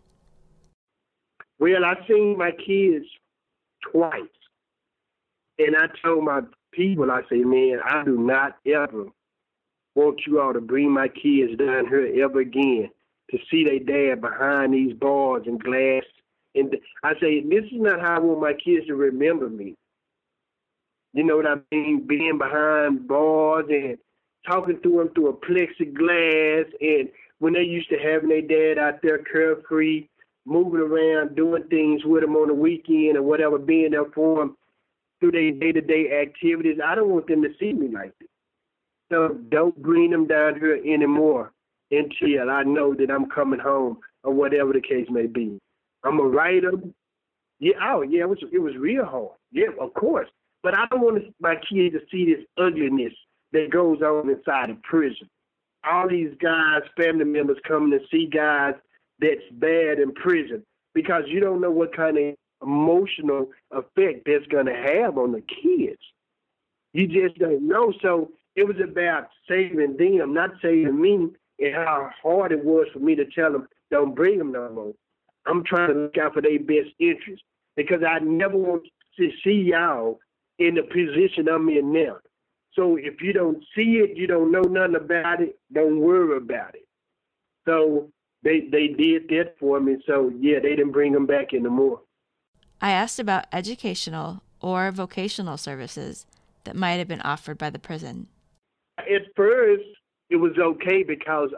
Well, I seen my kids twice. And I told my people, I say, man, I do not ever want you all to bring my kids down here ever again to see their dad behind these bars and glass. And I say, this is not how I want my kids to remember me. You know what I mean? Being behind bars and talking to them through a plexiglass, and when they used to having their dad out there carefree, moving around, doing things with them on the weekend or whatever, being there for them through their day-to-day activities. I don't want them to see me like this. So don't bring them down here anymore until I know that I'm coming home or whatever the case may be. I'm going to write them. Yeah, it was real hard. Yeah, of course. But I don't want my kids to see this ugliness that goes on inside of prison. All these guys, family members coming to see guys that's bad in prison because you don't know what kind of emotional effect that's going to have on the kids. You just don't know. So it was about saving them, not saving me, and how hard it was for me to tell them, don't bring them no more. I'm trying to look out for their best interest because I never want to see y'all in the position I'm in now. So if you don't see it, you don't know nothing about it, don't worry about it. So they did that for me. So, yeah, they didn't bring them back anymore. I asked about educational or vocational services that might have been offered by the prison. At first, it was okay because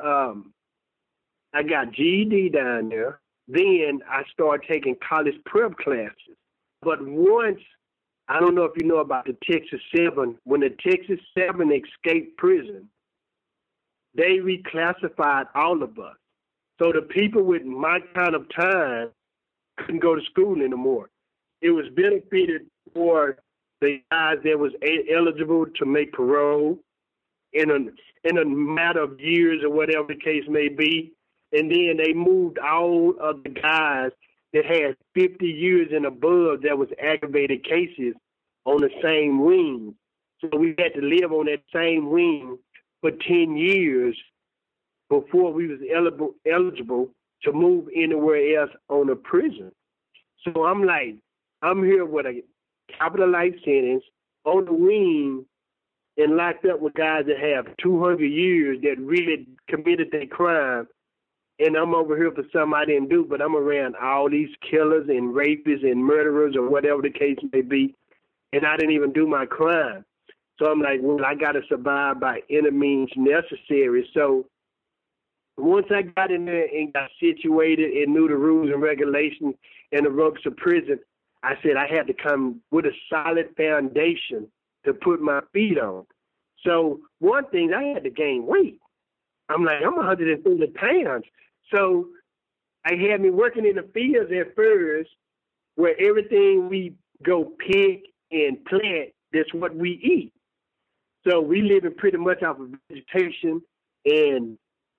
I got GED down there. Then I started taking college prep classes. But once, I don't know if you know about the Texas 7, when the Texas 7 escaped prison, they reclassified all of us. So the people with my kind of time couldn't go to school anymore. It was benefited for the guys that was eligible to make parole in a matter of years or whatever the case may be. And then they moved all of the guys that had 50 years and above that was aggravated cases on the same wing. So we had to live on that same wing for 10 years before we was eligible to move anywhere else on a prison. So I'm like, I'm here with a capital life sentence on the wing and locked up with guys that have 200 years that really committed their crime. And I'm over here for something I didn't do, but I'm around all these killers and rapists and murderers or whatever the case may be, and I didn't even do my crime. So I'm like, well, I got to survive by any means necessary. So once I got in there and got situated and knew the rules and regulations and the ropes of prison, I said I had to come with a solid foundation to put my feet on. So one thing, I had to gain weight. I'm like, I'm 130 pounds. So I had me working in the fields at first where everything we go pick and plant, that's what we eat. So we living pretty much off of vegetation and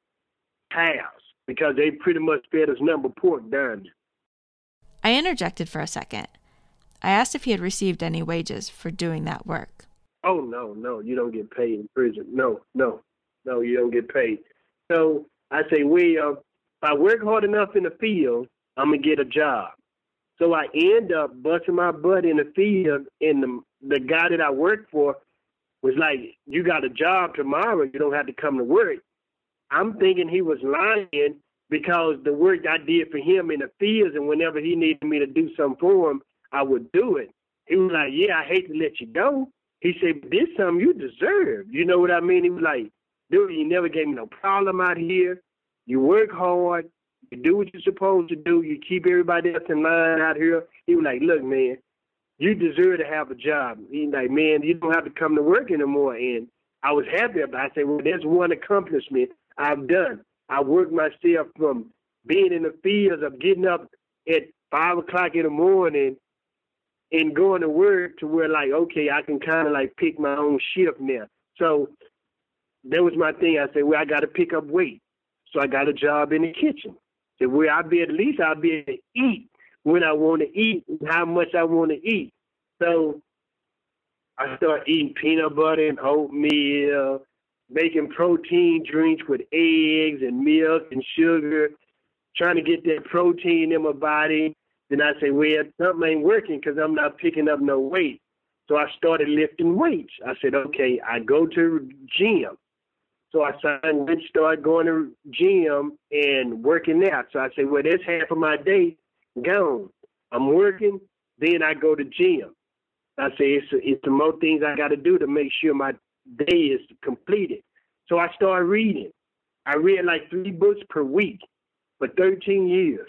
cows because they pretty much fed us nothing but pork down there. I interjected for a second. I asked if he had received any wages for doing that work. Oh, no, you don't get paid in prison. No, you don't get paid. So I say, well, if I work hard enough in the field, I'm going to get a job. So I end up busting my butt in the field, and the guy that I worked for was like, you got a job tomorrow, you don't have to come to work. I'm thinking he was lying because the work I did for him in the fields, and whenever he needed me to do something for him, I would do it. He was like, yeah, I hate to let you go. He said, but this is something you deserve. You know what I mean? He was like, dude, you never gave me no problem out here. You work hard. You do what you're supposed to do. You keep everybody else in line out here. He was like, look, man, you deserve to have a job. He's like, man, you don't have to come to work anymore. And I was happy about it. I said, well, there's one accomplishment I've done. I worked myself from being in the fields of getting up at 5 o'clock in the morning and going to work to where, like, okay, I can kind of, like, pick my own shift now. So that was my thing. I said, well, I got to pick up weight. So I got a job in the kitchen. So where I'll be able to eat when I want to eat and how much I want to eat. So I started eating peanut butter and oatmeal, making protein drinks with eggs and milk and sugar, trying to get that protein in my body. Then I say, well, something ain't working because I'm not picking up no weight. So I started lifting weights. I said, okay, I go to gym. So I started going to gym and working out. So I said, well, that's half of my day gone. I'm working, then I go to gym. I say, it's the more things I got to do to make sure my day is completed. So I started reading. I read like 3 books per week for 13 years.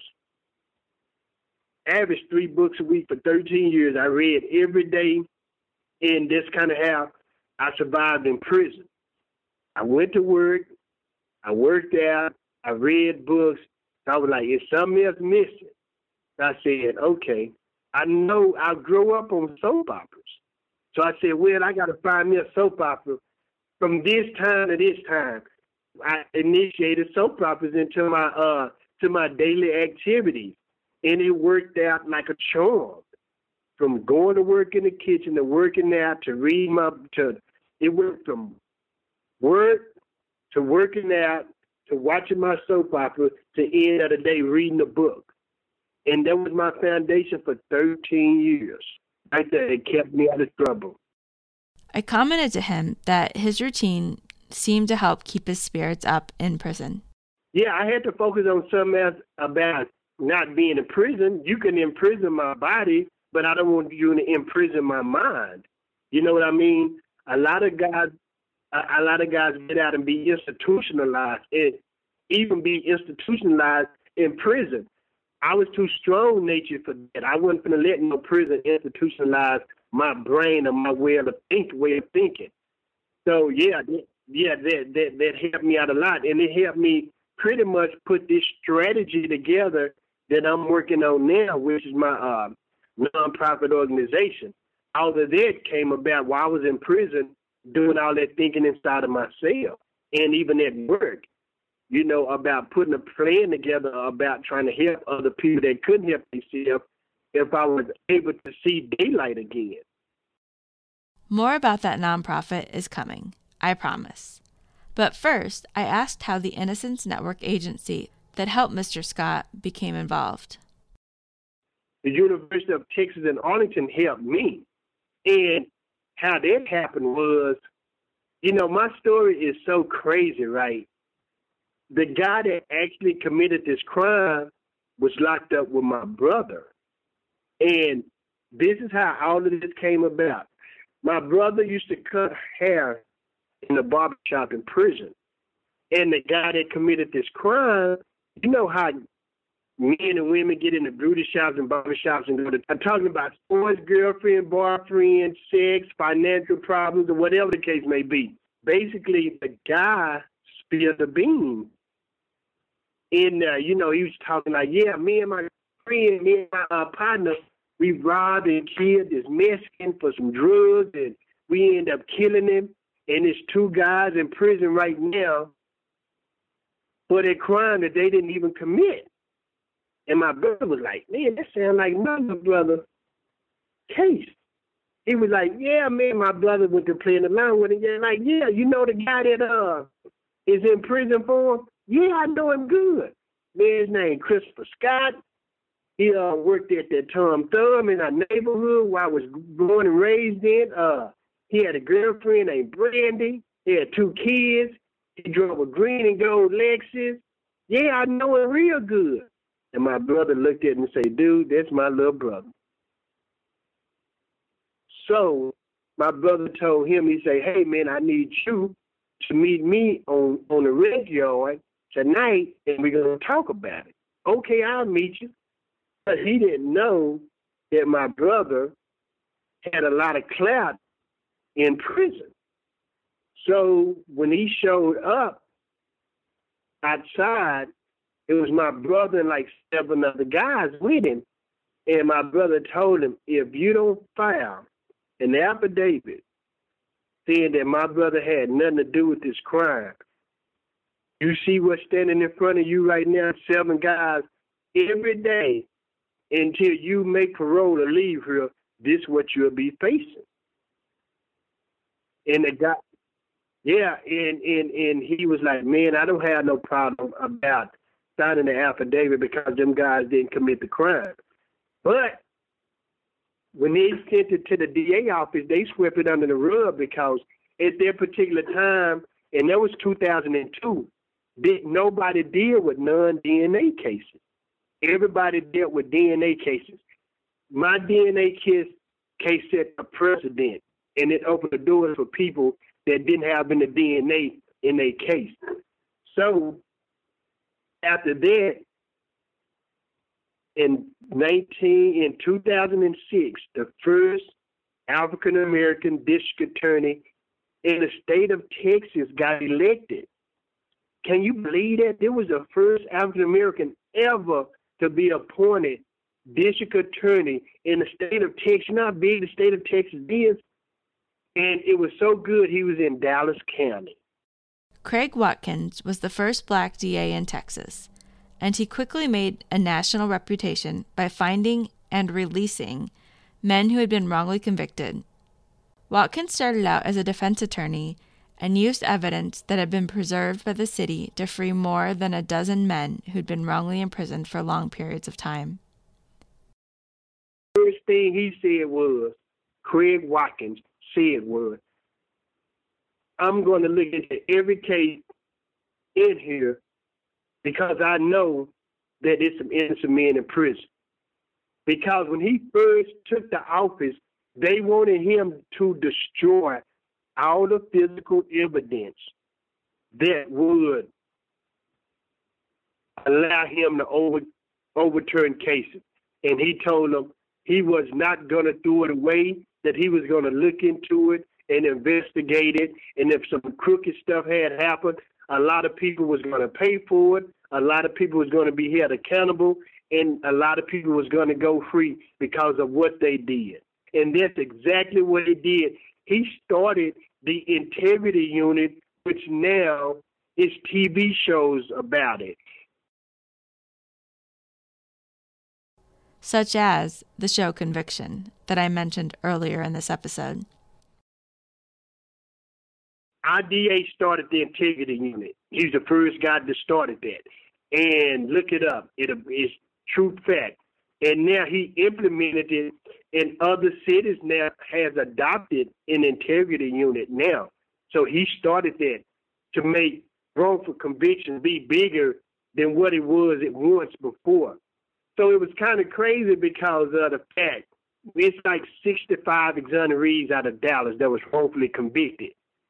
Average 3 books a week for 13 years. I read every day, and that's kind of how I survived in prison. I went to work, I worked out, I read books. I was like, is something else missing? I said, okay, I know I'll grow up on soap operas. So I said, well, I got to find me a soap opera. From this time to this time, I initiated soap operas into my daily activities. And it worked out like a charm. From going to work in the kitchen to working out to reading it went from work to working out to watching my soap opera to end of the day reading a book. And that was my foundation for 13 years. Right there, it kept me out of trouble. I commented to him that his routine seemed to help keep his spirits up in prison. Yeah, I had to focus on something else about not being in prison. You can imprison my body, but I don't want you to imprison my mind. You know what I mean? A lot of guys get out and be institutionalized, and even be institutionalized in prison. I was too strong-natured for that. I wasn't going to let no prison institutionalize my brain or my way of thinking. So that helped me out a lot, and it helped me pretty much put this strategy together that I'm working on now, which is my nonprofit organization. All of that came about while I was in prison, doing all that thinking inside of myself, and even at work, you know, about putting a plan together about trying to help other people that couldn't help themselves if I was able to see daylight again. More about that nonprofit is coming, I promise. But first, I asked how the Innocence Network agency that helped Mr. Scott became involved. The University of Texas in Arlington helped me. And how that happened was, my story is so crazy, right? The guy that actually committed this crime was locked up with my brother. And this is how all of this came about. My brother used to cut hair in the barbershop in prison. And the guy that committed this crime, you know how men and women get into beauty shops and barbershops and I'm talking about sports, girlfriend, boyfriend, sex, financial problems, or whatever the case may be. Basically, the guy spilled the beans. And, he was talking like, yeah, me and my friend, me and my partner, we robbed and killed this Mexican for some drugs, and we ended up killing him. And there's 2 guys in prison right now for a crime that they didn't even commit. And my brother was like, man, that sounds like another brother case. He was like, yeah, man, my brother went to playing along with him. Yeah, like, yeah, you know the guy that is in prison for him? Yeah, I know him good. Man, his name Christopher Scott. He worked at that Tom Thumb in our neighborhood where I was born and raised in. He had a girlfriend named Brandy. He had 2 kids. He drove a green and gold Lexus. Yeah, I know him real good. And my brother looked at him and said, dude, that's my little brother. So my brother told him, he said, hey, man, I need you to meet me on the rec yard tonight, and we're going to talk about it. Okay, I'll meet you. But he didn't know that my brother had a lot of clout in prison. So when he showed up outside, it was my brother and like 7 other guys with him. And my brother told him, if you don't file an affidavit saying that my brother had nothing to do with this crime, you see what's standing in front of you right now, 7 guys, every day until you make parole or leave here, this is what you'll be facing. And the guy, yeah, and he was like, man, I don't have no problem about signing the affidavit because them guys didn't commit the crime. But when they sent it to the DA office, they swept it under the rug because at their particular time, and that was 2002, nobody dealt with non-DNA cases. Everybody dealt with DNA cases. My DNA case set a precedent, and it opened the doors for people that didn't have any DNA in their case. So after that, in 2006, the first African-American district attorney in the state of Texas got elected. Can you believe that? There was the first African-American ever to be appointed district attorney in the state of Texas. You know how big the state of Texas is? And it was so good, he was in Dallas County. Craig Watkins was the first Black DA in Texas, and he quickly made a national reputation by finding and releasing men who had been wrongly convicted. Watkins started out as a defense attorney and used evidence that had been preserved by the city to free more than a dozen men who'd been wrongly imprisoned for long periods of time. The first thing he said was, Craig Watkins said was, I'm going to look into every case in here because I know that there's some innocent men in prison. Because when he first took the office, they wanted him to destroy all the physical evidence that would allow him to overturn cases. And he told them he was not going to throw it away, that he was going to look into it and investigate it. And if some crooked stuff had happened, a lot of people was going to pay for it. A lot of people was going to be held accountable. And a lot of people was going to go free because of what they did. And that's exactly what he did. He started the Integrity Unit, which now is TV shows about it. Such as the show Conviction that I mentioned earlier in this episode. Our DA started the integrity unit. He's the first guy that started that. And look it up. It's true fact. And now he implemented it, and other cities now has adopted an integrity unit now. So he started that to make wrongful convictions be bigger than what it was at once before. So it was kind of crazy because of the fact it's like 65 exonerees out of Dallas that was wrongfully convicted.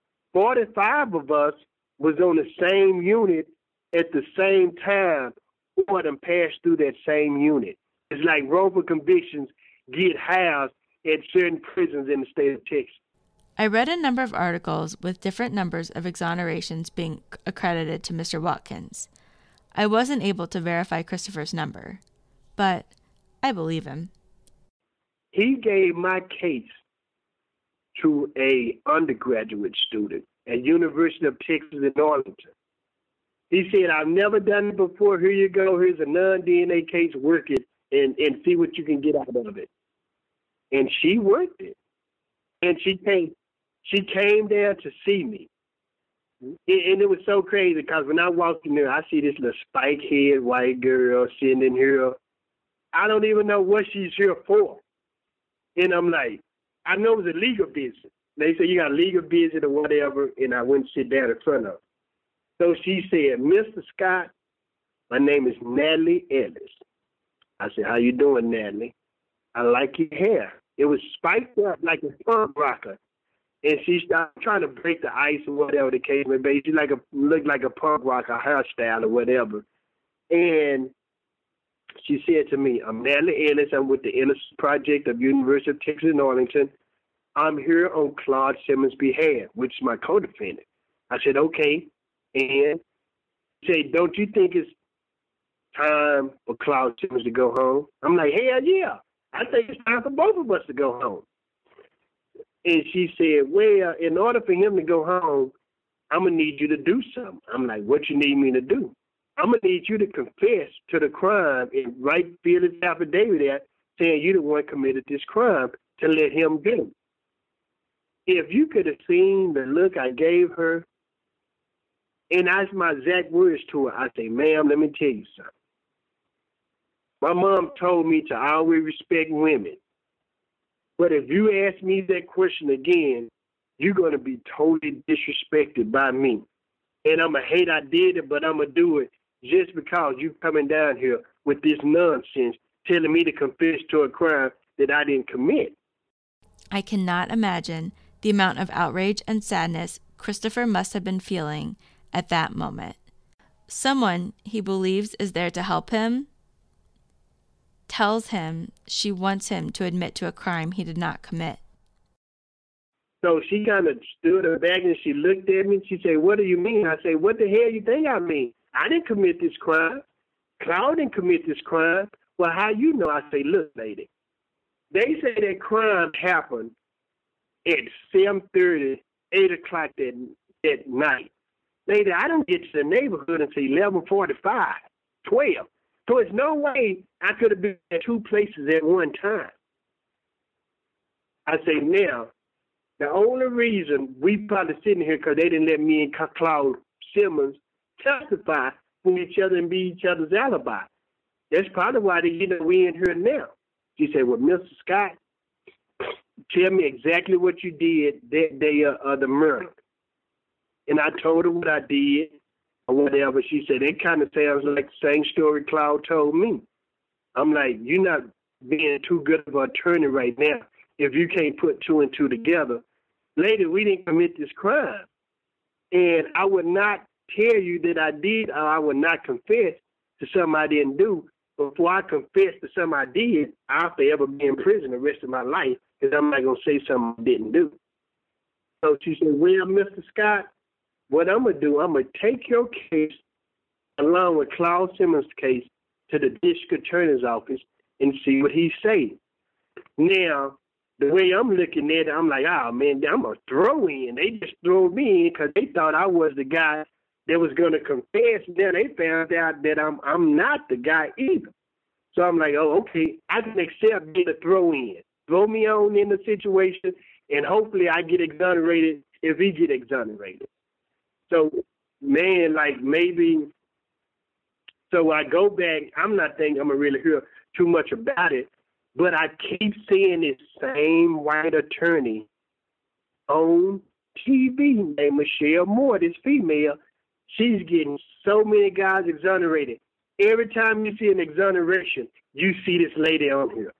45 of us was on the same unit at the same time, or them passed through that same unit. It's like wrongful convictions get housed at certain prisons in the state of Texas. I read a number of articles with different numbers of exonerations being accredited to Mr. Watkins. I wasn't able to verify Christopher's number, but I believe him. He gave my case to a undergraduate student at University of Texas in Arlington. He said, I've never done it before. Here you go. Here's a non-DNA case. Work it and see what you can get out of it. And she worked it. And she came down to see me. And it was so crazy because when I walked in there, I see this little spike-head white girl sitting in here. I don't even know what she's here for. And I'm like, I know it was a legal visit. They said, you got a legal visit or whatever, and I went and sit down in front of her. So she said, Mr. Scott, my name is Natalie Ellis. I said, how you doing, Natalie? I like your hair. It was spiked up like a punk rocker. And she started trying to break the ice or whatever the case may be. She looked like a punk rocker hairstyle or whatever. And she said to me, I'm Natalie Ellis. I'm with the Innocence Project of University of Texas in Arlington. I'm here on Claude Simmons' behalf, which is my co-defendant. I said, okay. And she said, don't you think it's time for Claude Simmons to go home? I'm like, hell yeah. I think it's time for both of us to go home. And she said, well, in order for him to go home, I'm going to need you to do something. I'm like, what you need me to do? I'm going to need you to confess to the crime and fill this affidavit out saying you're the one committed this crime to let him go. If you could have seen the look I gave her, and that's my exact words to her, I say, ma'am, let me tell you something. My mom told me to always respect women. But if you ask me that question again, you're going to be totally disrespected by me. And I'm going to hate I did it, but I'm going to do it just because you coming down here with this nonsense, telling me to confess to a crime that I didn't commit. I cannot imagine the amount of outrage and sadness Christopher must have been feeling at that moment. Someone he believes is there to help him tells him she wants him to admit to a crime he did not commit. So she kind of stood her back and she looked at me and she said, what do you mean? I said, what the hell you think I mean? I didn't commit this crime. Claude didn't commit this crime. Well, how you know? I say, look, lady, they say that crime happened at 7:30, 8 o'clock that night. Lady, I don't get to the neighborhood until 11:45, 12. So there's no way I could have been at two places at one time. I say, now, the only reason we probably sitting here because they didn't let me and Claude Simmons testify for each other and be each other's alibi. That's probably why we in here now. She said, well, Mr. Scott, tell me exactly what you did that day of the murder. And I told her what I did or whatever. She said, it kind of sounds like the same story Claude told me. I'm like, you're not being too good of an attorney right now if you can't put two and two together. Lady, we didn't commit this crime. And I would not tell you that I did or I would not confess to something I didn't do. Before I confess to something I did, I'll forever be in prison the rest of my life because I'm not going to say something I didn't do. So she said, well, Mr. Scott, what I'm going to do, I'm going to take your case along with Claude Simmons' case to the district attorney's office and see what he says. Now, the way I'm looking at it, I'm like, oh, man, I'm going to throw in. They just threw me in because they thought I was the guy that was going to confess. Then they found out that I'm not the guy either. So I'm like, oh, okay, I can accept being a throw-in. Throw me on in the situation, and hopefully I get exonerated if he get exonerated. So, man, like maybe, so I go back, I'm not thinking I'm going to really hear too much about it, but I keep seeing this same white attorney on TV named Michelle Moore, this female. She's getting so many guys exonerated. Every time you see an exoneration, you see this lady on here.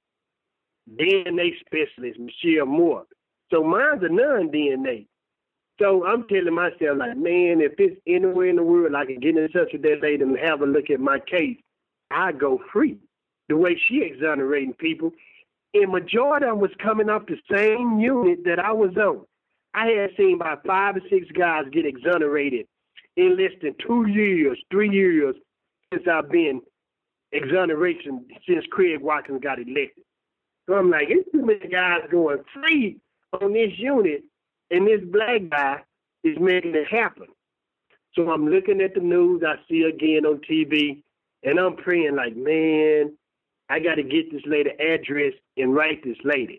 DNA specialist, Michelle Moore. So mine's a non-DNA. So I'm telling myself, like, man, if it's anywhere in the world I can get in touch with that lady and have a look at my case, I go free. The way she exonerating people. And majority of them was coming off the same unit that I was on. I had seen about 5 or 6 guys get exonerated in less than 2 years, 3 years since I've been exoneration since Craig Watkins got elected. So I'm like, it's too many guys going free on this unit, and this black guy is making it happen. So I'm looking at the news, I see again on TV, and I'm praying like, man, I got to get this lady address and write this lady.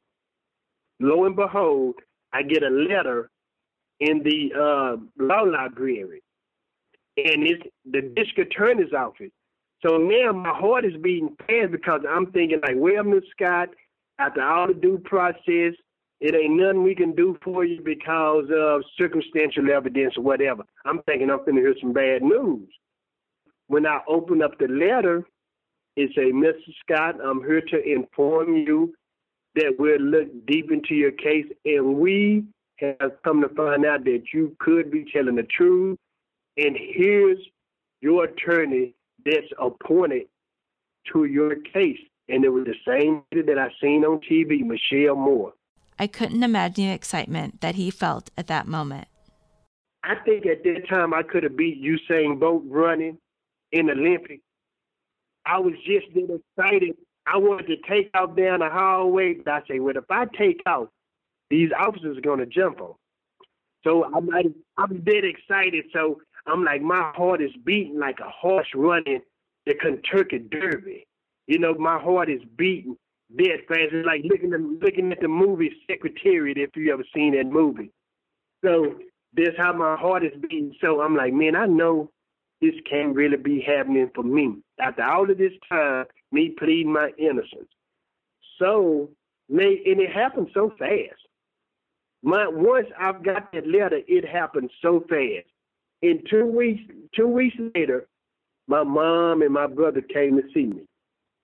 Lo and behold, I get a letter in the law library, and it's the district attorney's office. So now my heart is beating fast because I'm thinking like, well, Ms. Scott, after all the due process, it ain't nothing we can do for you because of circumstantial evidence or whatever. I'm thinking I'm going to hear some bad news. When I open up the letter, it say, Mr. Scott, I'm here to inform you that we'll look deep into your case, and we have come to find out that you could be telling the truth, and here's your attorney that's appointed to your case. And it was the same that I seen on TV, Michelle Moore. I couldn't imagine the excitement that he felt at that moment. I think at that time I could have beat Usain Bolt running in the Olympics. I was just that excited. I wanted to take off down the hallway, but I say, well, if I take off, these officers are going to jump on. So I'm dead excited. So I'm like, my heart is beating like a horse running the Kentucky Derby. You know, my heart is beating dead fast. It's like looking at the movie Secretariat, if you ever seen that movie. So that's how my heart is beating. So I'm like, man, I know this can't really be happening for me. After all of this time, me pleading my innocence. So, and it happened so fast. Once I've got that letter, it happened so fast. In 2 weeks later, my mom and my brother came to see me.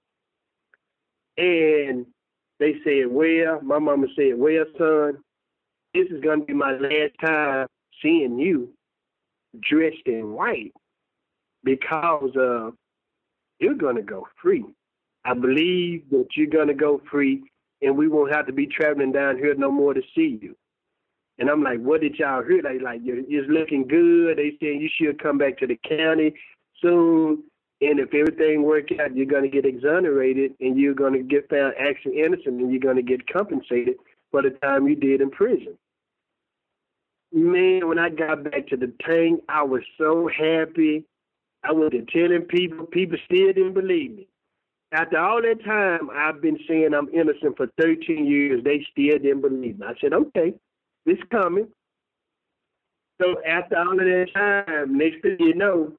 And they said, well, my mama said, well, son, this is going to be my last time seeing you dressed in white because you're going to go free. I believe that you're going to go free and we won't have to be traveling down here no more to see you. And I'm like, what did y'all hear? They like, you're looking good. They said you should come back to the county soon. And if everything works out, you're going to get exonerated and you're going to get found actually innocent and you're going to get compensated for the time you did in prison. Man, when I got back to the tank, I was so happy. I went to telling people. People still didn't believe me. After all that time, I've been saying I'm innocent for 13 years. They still didn't believe me. I said, okay, it's coming. So after all of that time, next thing you know,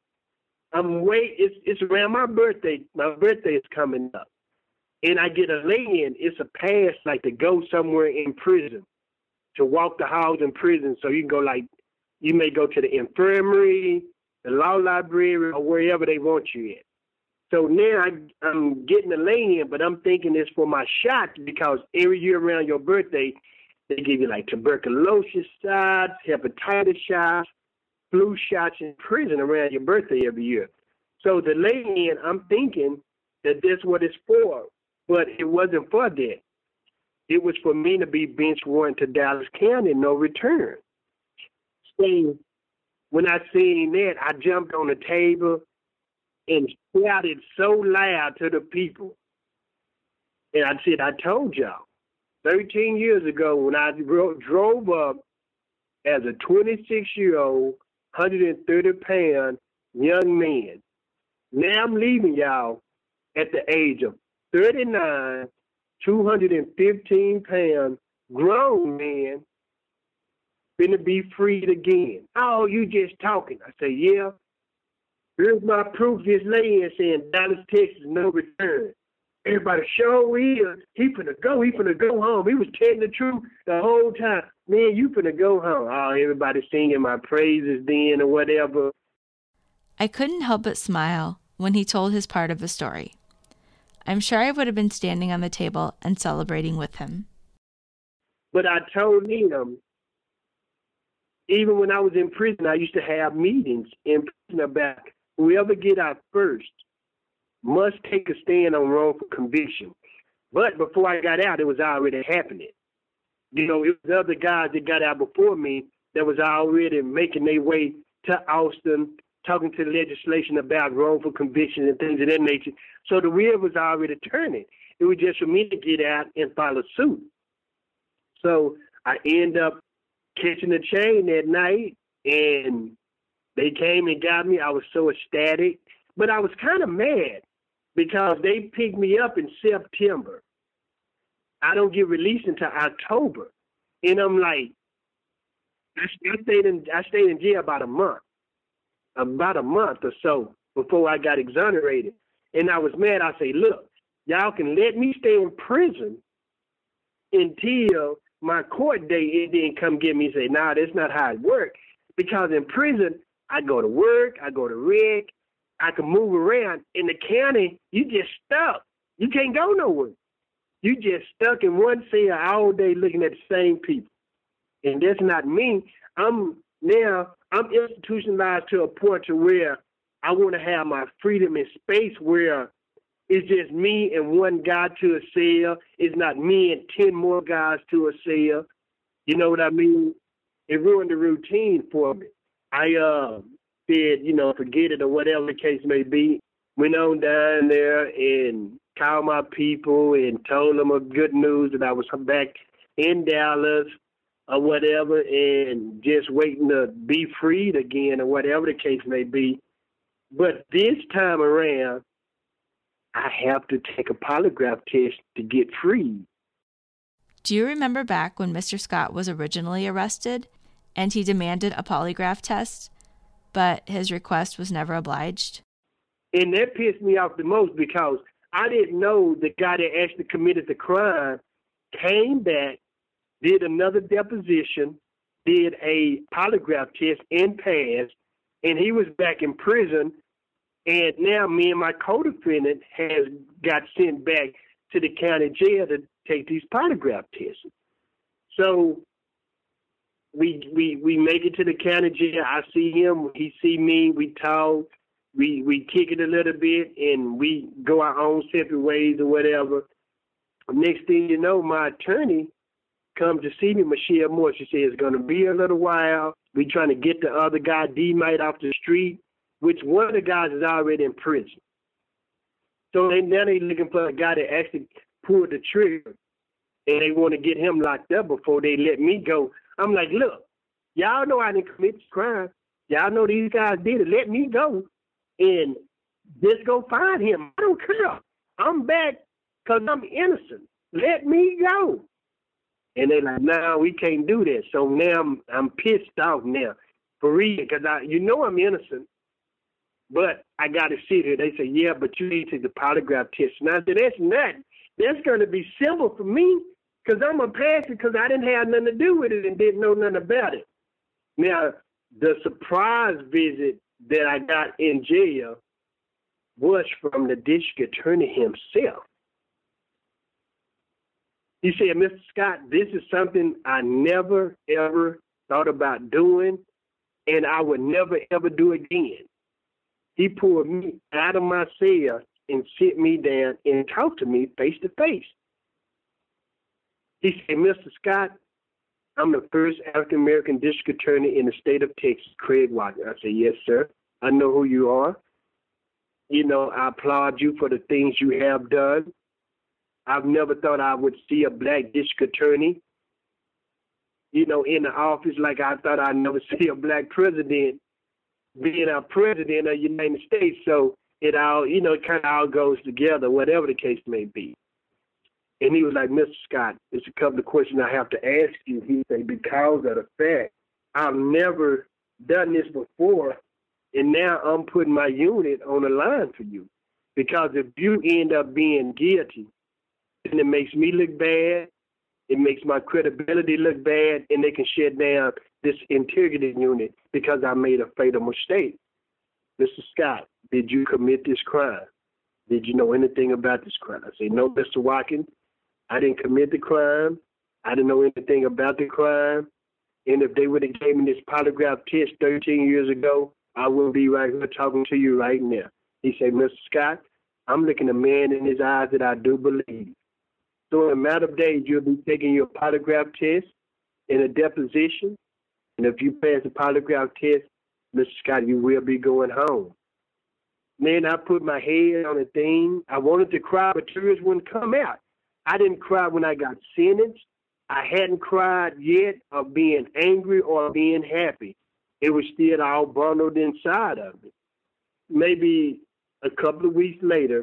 it's around my birthday. My birthday is coming up. And I get a lay-in. It's a pass, like, to go somewhere in prison, to walk the halls in prison. So you can go, like, you may go to the infirmary, the law library, or wherever they want you at. So now I'm getting a lay-in, but I'm thinking it's for my shot because every year around your birthday, they give you, like, tuberculosis shots, hepatitis shots, flu shots in prison around your birthday every year. So the lay-in, I'm thinking that that's what it's for, but it wasn't for that. It was for me to be bench warrant to Dallas County, no return. So when I seen that, I jumped on the table and shouted so loud to the people. And I said, I told y'all, 13 years ago when I drove up as a 26-year-old, 130-pound young man. Now I'm leaving y'all at the age of 39, 215-pound grown man finna be freed again. Oh, you just talking. I say, yeah. Here's my proof. This lady is saying Dallas, Texas, no return. Everybody sure is. He finna go home. He was telling the truth the whole time. Man, you finna go home. Oh, everybody singing my praises then or whatever. I couldn't help but smile when he told his part of the story. I'm sure I would have been standing on the table and celebrating with him. But I told him, even when I was in prison, I used to have meetings in prison about whoever get out first must take a stand on wrongful conviction. But before I got out, it was already happening. You know, it was other guys that got out before me that was already making their way to Austin, talking to the legislation about wrongful conviction and things of that nature. So the wheel was already turning. It was just for me to get out and follow suit. So I end up catching the chain that night, and they came and got me. I was so ecstatic, but I was kind of mad because they picked me up in September. I don't get released until October, and I'm like, I stayed in jail about a month or so before I got exonerated, and I was mad. I say, look, y'all can let me stay in prison until my court date, and then come get me and say, nah, that's not how it works. Because in prison, I go to work, I go to rec, I can move around. In the county, you just stuck. You can't go nowhere. You just stuck in one cell all day looking at the same people. And that's not me. I'm institutionalized to a point to where I want to have my freedom and space where it's just me and one guy to a cell. It's not me and 10 more guys to a cell. You know what I mean? It ruined the routine for me. I said, forget it or whatever the case may be. Went on down there and called my people and told them of good news that I was back in Dallas or whatever, and just waiting to be freed again or whatever the case may be. But this time around, I have to take a polygraph test to get free. Do you remember back when Mr. Scott was originally arrested and he demanded a polygraph test, but his request was never obliged? And that pissed me off the most because I didn't know the guy that actually committed the crime came back, did another deposition, did a polygraph test and passed, and he was back in prison. And now me and my co-defendant has got sent back to the county jail to take these polygraph tests. So we make it to the county jail. I see him. He see me. We talk. We kick it a little bit, and we go our own separate ways or whatever. Next thing you know, my attorney comes to see me, Michelle Moore. She says, it's going to be a little while. We trying to get the other guy, D-Mite, off the street, which one of the guys is already in prison. So now they're looking for a guy that actually pulled the trigger, and they want to get him locked up before they let me go. I'm like, look, y'all know I didn't commit this crime. Y'all know these guys did it. Let me go and just go find him. I don't care. I'm back because I'm innocent. Let me go. And they're like, nah, we can't do that. So now I'm pissed off now, for real, because I'm innocent. But I got to sit here. They say, yeah, but you need to take the polygraph test. And I said, that's going to be simple for me because I'm going to pass it because I didn't have nothing to do with it and didn't know nothing about it. Now, the surprise visit that I got in jail was from the district attorney himself. He said, Mr. Scott, this is something I never, ever thought about doing, and I would never, ever do again. He pulled me out of my cell and sit me down and talked to me face to face. He said, Mr. Scott, I'm the first African-American district attorney in the state of Texas, Craig Walker. I said, yes, sir. I know who you are. I applaud you for the things you have done. I've never thought I would see a black district attorney, in the office like I thought I'd never see a black president being our president of the United States. So it all, it kind of all goes together, whatever the case may be. And he was like, Mr. Scott, there's a couple of questions I have to ask you. He said, because of the fact I've never done this before, and now I'm putting my unit on the line for you. Because if you end up being guilty, then it makes me look bad, it makes my credibility look bad, and they can shut down this integrity unit because I made a fatal mistake. Mr. Scott, did you commit this crime? Did you know anything about this crime? I say, no, Mr. Watkins, I didn't commit the crime. I didn't know anything about the crime. And if they would have gave me this polygraph test 13 years ago, I wouldn't be right here talking to you right now. He said, Mr. Scott, I'm looking a man in his eyes that I do believe. So in a matter of days, you'll be taking your polygraph test in a deposition. And if you pass the polygraph test, Mr. Scott, you will be going home. Then I put my head on a thing. I wanted to cry, but tears wouldn't come out. I didn't cry when I got sentenced. I hadn't cried yet of being angry or being happy. It was still all bundled inside of me. Maybe a couple of weeks later,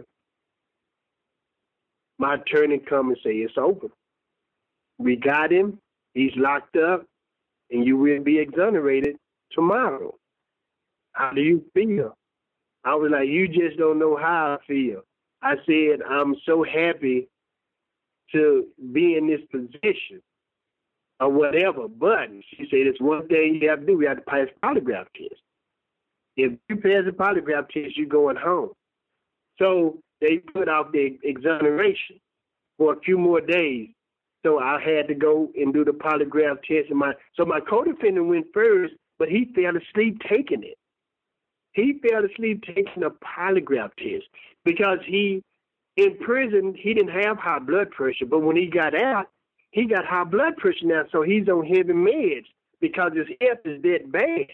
my attorney come and say, it's over. We got him. He's locked up, and you will be exonerated tomorrow. How do you feel? I was like, you just don't know how I feel. I said, I'm so happy to be in this position or whatever. But she said, it's one thing you have to do. We have to pass the polygraph test. If you pass the polygraph test, you're going home. So they put out the exoneration for a few more days. So I had to go and do the polygraph test. So my co-defendant went first, but he fell asleep taking it. He fell asleep taking a polygraph test because in prison, he didn't have high blood pressure. But when he got out, he got high blood pressure now. So he's on heavy meds because his health is that bad.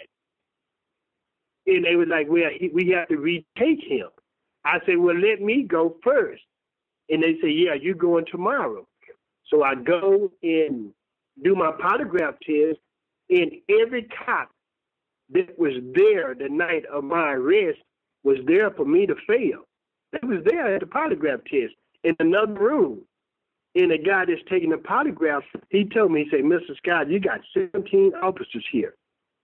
And they was like, well, we have to retake him. I said, well, let me go first. And they say, yeah, you're going tomorrow. So I go and do my polygraph test, and every cop that was there the night of my arrest was there for me to fail. They was there at the polygraph test in another room. And the guy that's taking the polygraph, he told me, he said, Mr. Scott, you got 17 officers here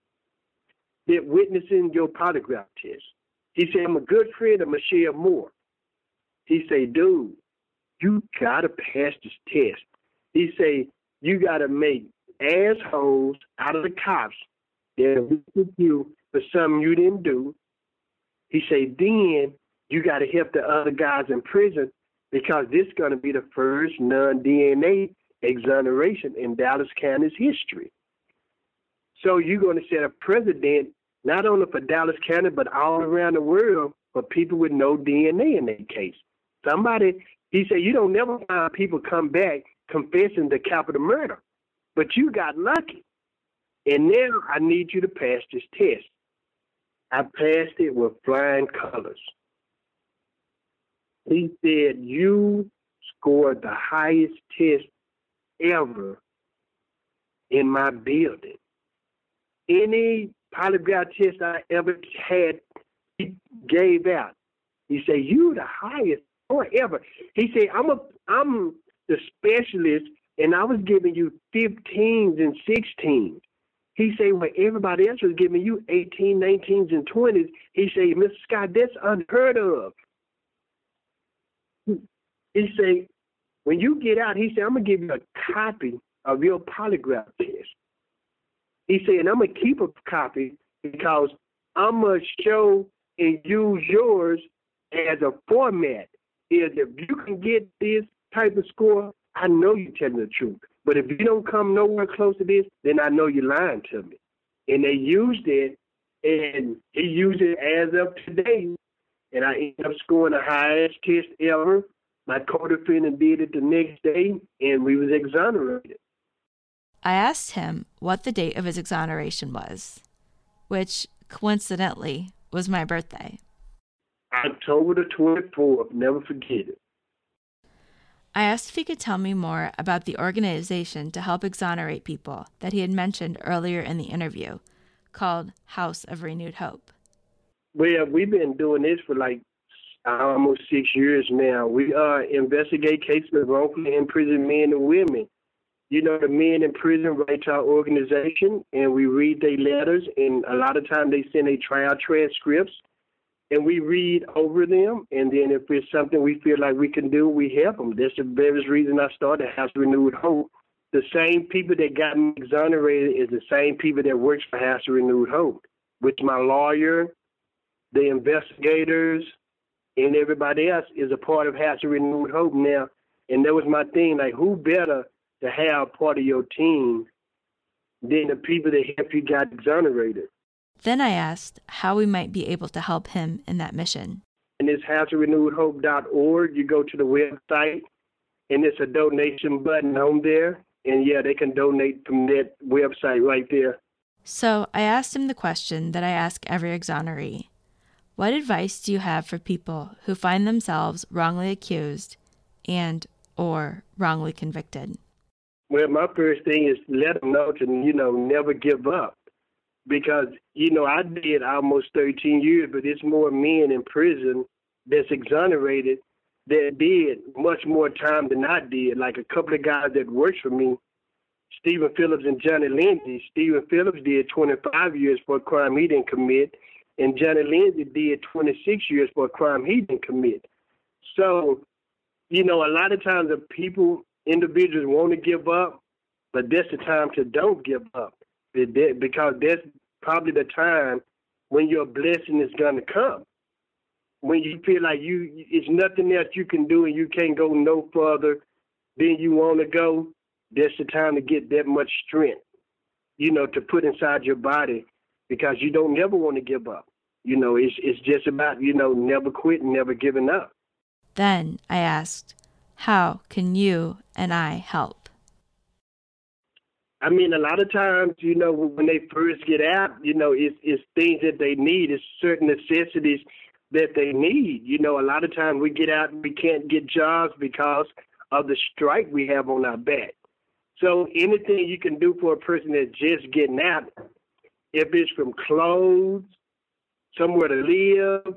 that witnessing your polygraph test. He said, I'm a good friend of Michelle Moore. He said, dude, you got to pass this test. He said, you got to make assholes out of the cops that with you for something you didn't do. He said, then you got to help the other guys in prison because this is going to be the first non-DNA exoneration in Dallas County's history. So you're going to set a precedent not only for Dallas County, but all around the world for people with no DNA in their case. He said, you don't never find people come back confessing the capital murder, but you got lucky. And now I need you to pass this test. I passed it with flying colors. He said, you scored the highest test ever in my building. Any polygraph test I ever had, he gave out. He said, you the highest score ever. He said, I'm the specialist, and I was giving you 15s and 16s. He said, well, everybody else was giving you 18, 19s, and 20s. He said, Mr. Scott, that's unheard of. He said, when you get out, he said, I'm going to give you a copy of your polygraph test. He said, and I'm going to keep a copy because I'm going to show and use yours as a format. If you can get this type of score, I know you're telling the truth. But if you don't come nowhere close to this, then I know you're lying to me. And they used it, and he used it as of today. And I ended up scoring the highest test ever. My co-defendant did it the next day, and we was exonerated. I asked him what the date of his exoneration was, which, coincidentally, was my birthday. October the 24th, never forget it. I asked if he could tell me more about the organization to help exonerate people that he had mentioned earlier in the interview, called House of Renewed Hope. Well, we've been doing this for almost 6 years now. We investigate cases of wrongfully imprisoned men and women. You know, the men in prison write to our organization, and we read their letters, and a lot of times they send their trial transcripts, and we read over them, and then if it's something we feel like we can do, we help them. That's the very reason I started House of Renewed Hope. The same people that got me exonerated is the same people that works for House of Renewed Hope, which my lawyer, the investigators, and everybody else is a part of House of Renewed Hope now. And that was my thing, like, who better to have part of your team than the people that help you got exonerated? Then I asked how we might be able to help him in that mission. And it's houseofrenewedhope.org. You go to the website, and it's a donation button on there. And, yeah, they can donate from that website right there. So I asked him the question that I ask every exoneree. What advice do you have for people who find themselves wrongly accused and or wrongly convicted? Well, my first thing is let them know to, never give up. Because, I did almost 13 years, but it's more men in prison that's exonerated that did much more time than I did. Like a couple of guys that worked for me, Stephen Phillips and Johnny Lindsay. Stephen Phillips did 25 years for a crime he didn't commit, and Johnny Lindsay did 26 years for a crime he didn't commit. So, a lot of times individuals want to give up, but that's the time to don't give up. Because that's probably the time when your blessing is going to come. When you feel like it's nothing else you can do and you can't go no further than you want to go, that's the time to get that much strength, to put inside your body, because you don't never want to give up. It's just about, never quitting, never giving up. Then I asked, how can you and I help? I mean, a lot of times, when they first get out, it's things that they need. It's certain necessities that they need. A lot of times we get out and we can't get jobs because of the strike we have on our back. So anything you can do for a person that's just getting out, if it's from clothes, somewhere to live,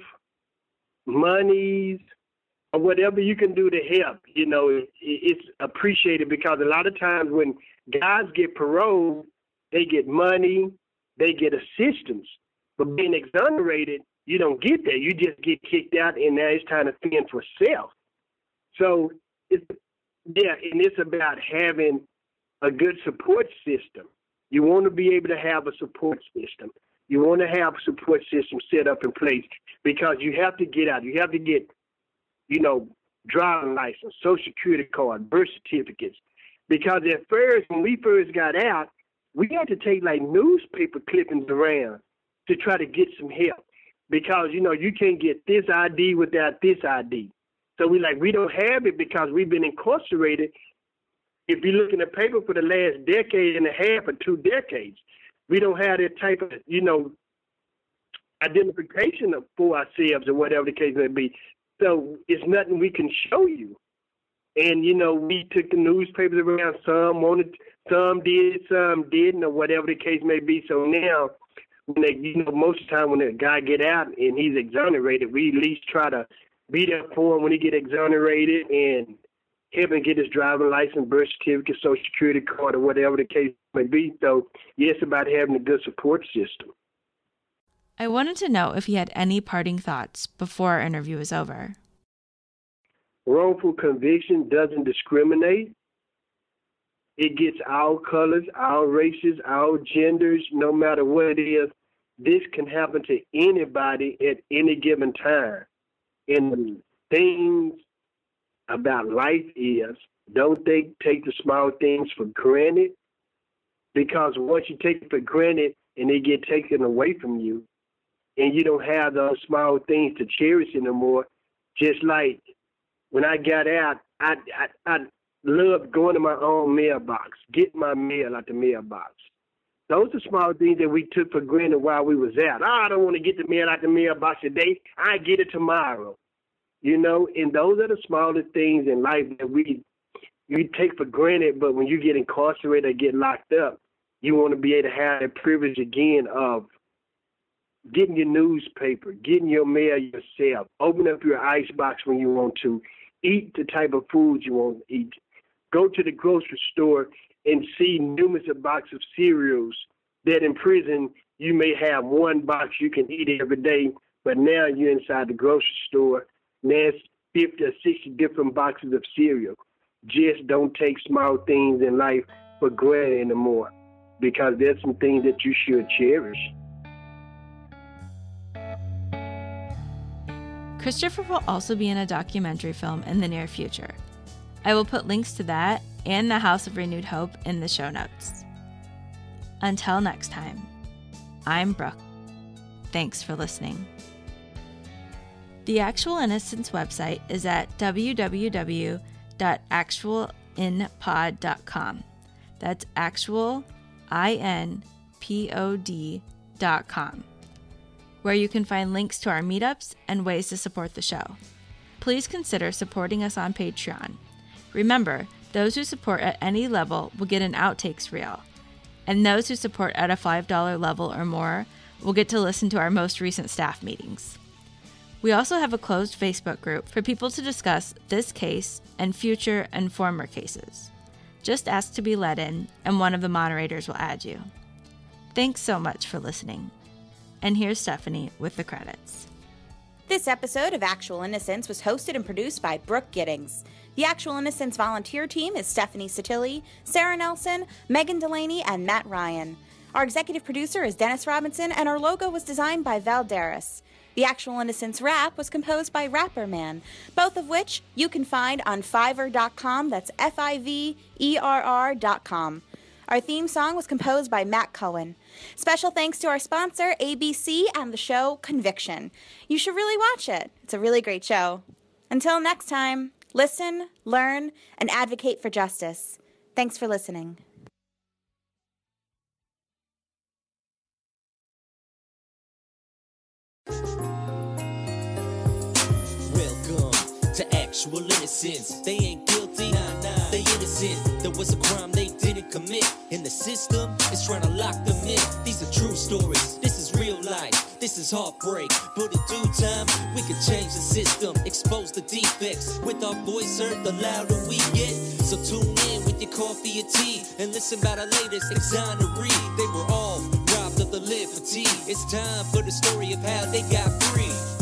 monies, or whatever you can do to help, it's appreciated, because a lot of times when guys get paroled, they get money, they get assistance. But being exonerated, you don't get that. You just get kicked out, and now it's time to fend for self. So, and it's about having a good support system. You want to be able to have a support system. You want to have a support system set up in place, because you have to get out. You have to get, driving license, social security card, birth certificates. Because at first, when we first got out, we had to take like newspaper clippings around to try to get some help. Because, you can't get this ID without this ID. So we don't have it because we've been incarcerated. If you look in the paper for the last decade and a half or 2 decades, we don't have that type of, identification for ourselves or whatever the case may be. So it's nothing we can show you. And, we took the newspapers around. Some wanted, some did, some didn't, or whatever the case may be. So now, when they, most of the time when a guy get out and he's exonerated, we at least try to be there for him when he get exonerated and help him get his driving license, birth certificate, social security card, or whatever the case may be. So, yes, about having a good support system. I wanted to know if he had any parting thoughts before our interview was over. Wrongful conviction doesn't discriminate. It gets all colors, all races, all genders, no matter what it is. This can happen to anybody at any given time. And the things about life is, don't take the small things for granted, because once you take it for granted and they get taken away from you, and you don't have those small things to cherish anymore, just like when I got out, I loved going to my own mailbox, getting my mail out the mailbox. Those are small things that we took for granted while we was out. I don't want to get the mail out the mailbox today. I get it tomorrow. And those are the smallest things in life that you take for granted, but when you get incarcerated or get locked up, you want to be able to have that privilege again of getting your newspaper, getting your mail yourself, open up your icebox when you want to, eat the type of food you want to eat, go to the grocery store and see numerous boxes of cereals that in prison you may have one box you can eat every day, but now you're inside the grocery store, and there's 50 or 60 different boxes of cereal. Just don't take small things in life for granted anymore, because there's some things that you should cherish. Christopher will also be in a documentary film in the near future. I will put links to that and the House of Renewed Hope in the show notes. Until next time, I'm Brooke. Thanks for listening. The Actual Innocence website is at www.actualinpod.com. That's actualinpod.com, where you can find links to our meetups and ways to support the show. Please consider supporting us on Patreon. Remember, those who support at any level will get an outtakes reel, and those who support at a $5 level or more will get to listen to our most recent staff meetings. We also have a closed Facebook group for people to discuss this case and future and former cases. Just ask to be let in, and one of the moderators will add you. Thanks so much for listening. And here's Stephanie with the credits. This episode of Actual Innocence was hosted and produced by Brooke Giddings. The Actual Innocence volunteer team is Stephanie Satilli, Sarah Nelson, Megan Delaney, and Matt Ryan. Our executive producer is Dennis Robinson, and our logo was designed by Val Darris. The Actual Innocence rap was composed by Rapper Man, both of which you can find on Fiverr.com, that's Fiverr.com. Our theme song was composed by Matt Cohen. Special thanks to our sponsor, ABC, and the show Conviction. You should really watch it. It's a really great show. Until next time, listen, learn, and advocate for justice. Thanks for listening. Welcome to Actual Innocence. They ain't guilty, they innocent. There was a crime they didn't commit, and the system is trying to lock them in. These are true stories, this is real life, this is heartbreak. But in due time, we can change the system, expose the defects. With our voice heard, the louder we get. So tune in with your coffee or tea, and listen about our latest exoneree. They were all robbed of the liberty. It's time for the story of how they got free.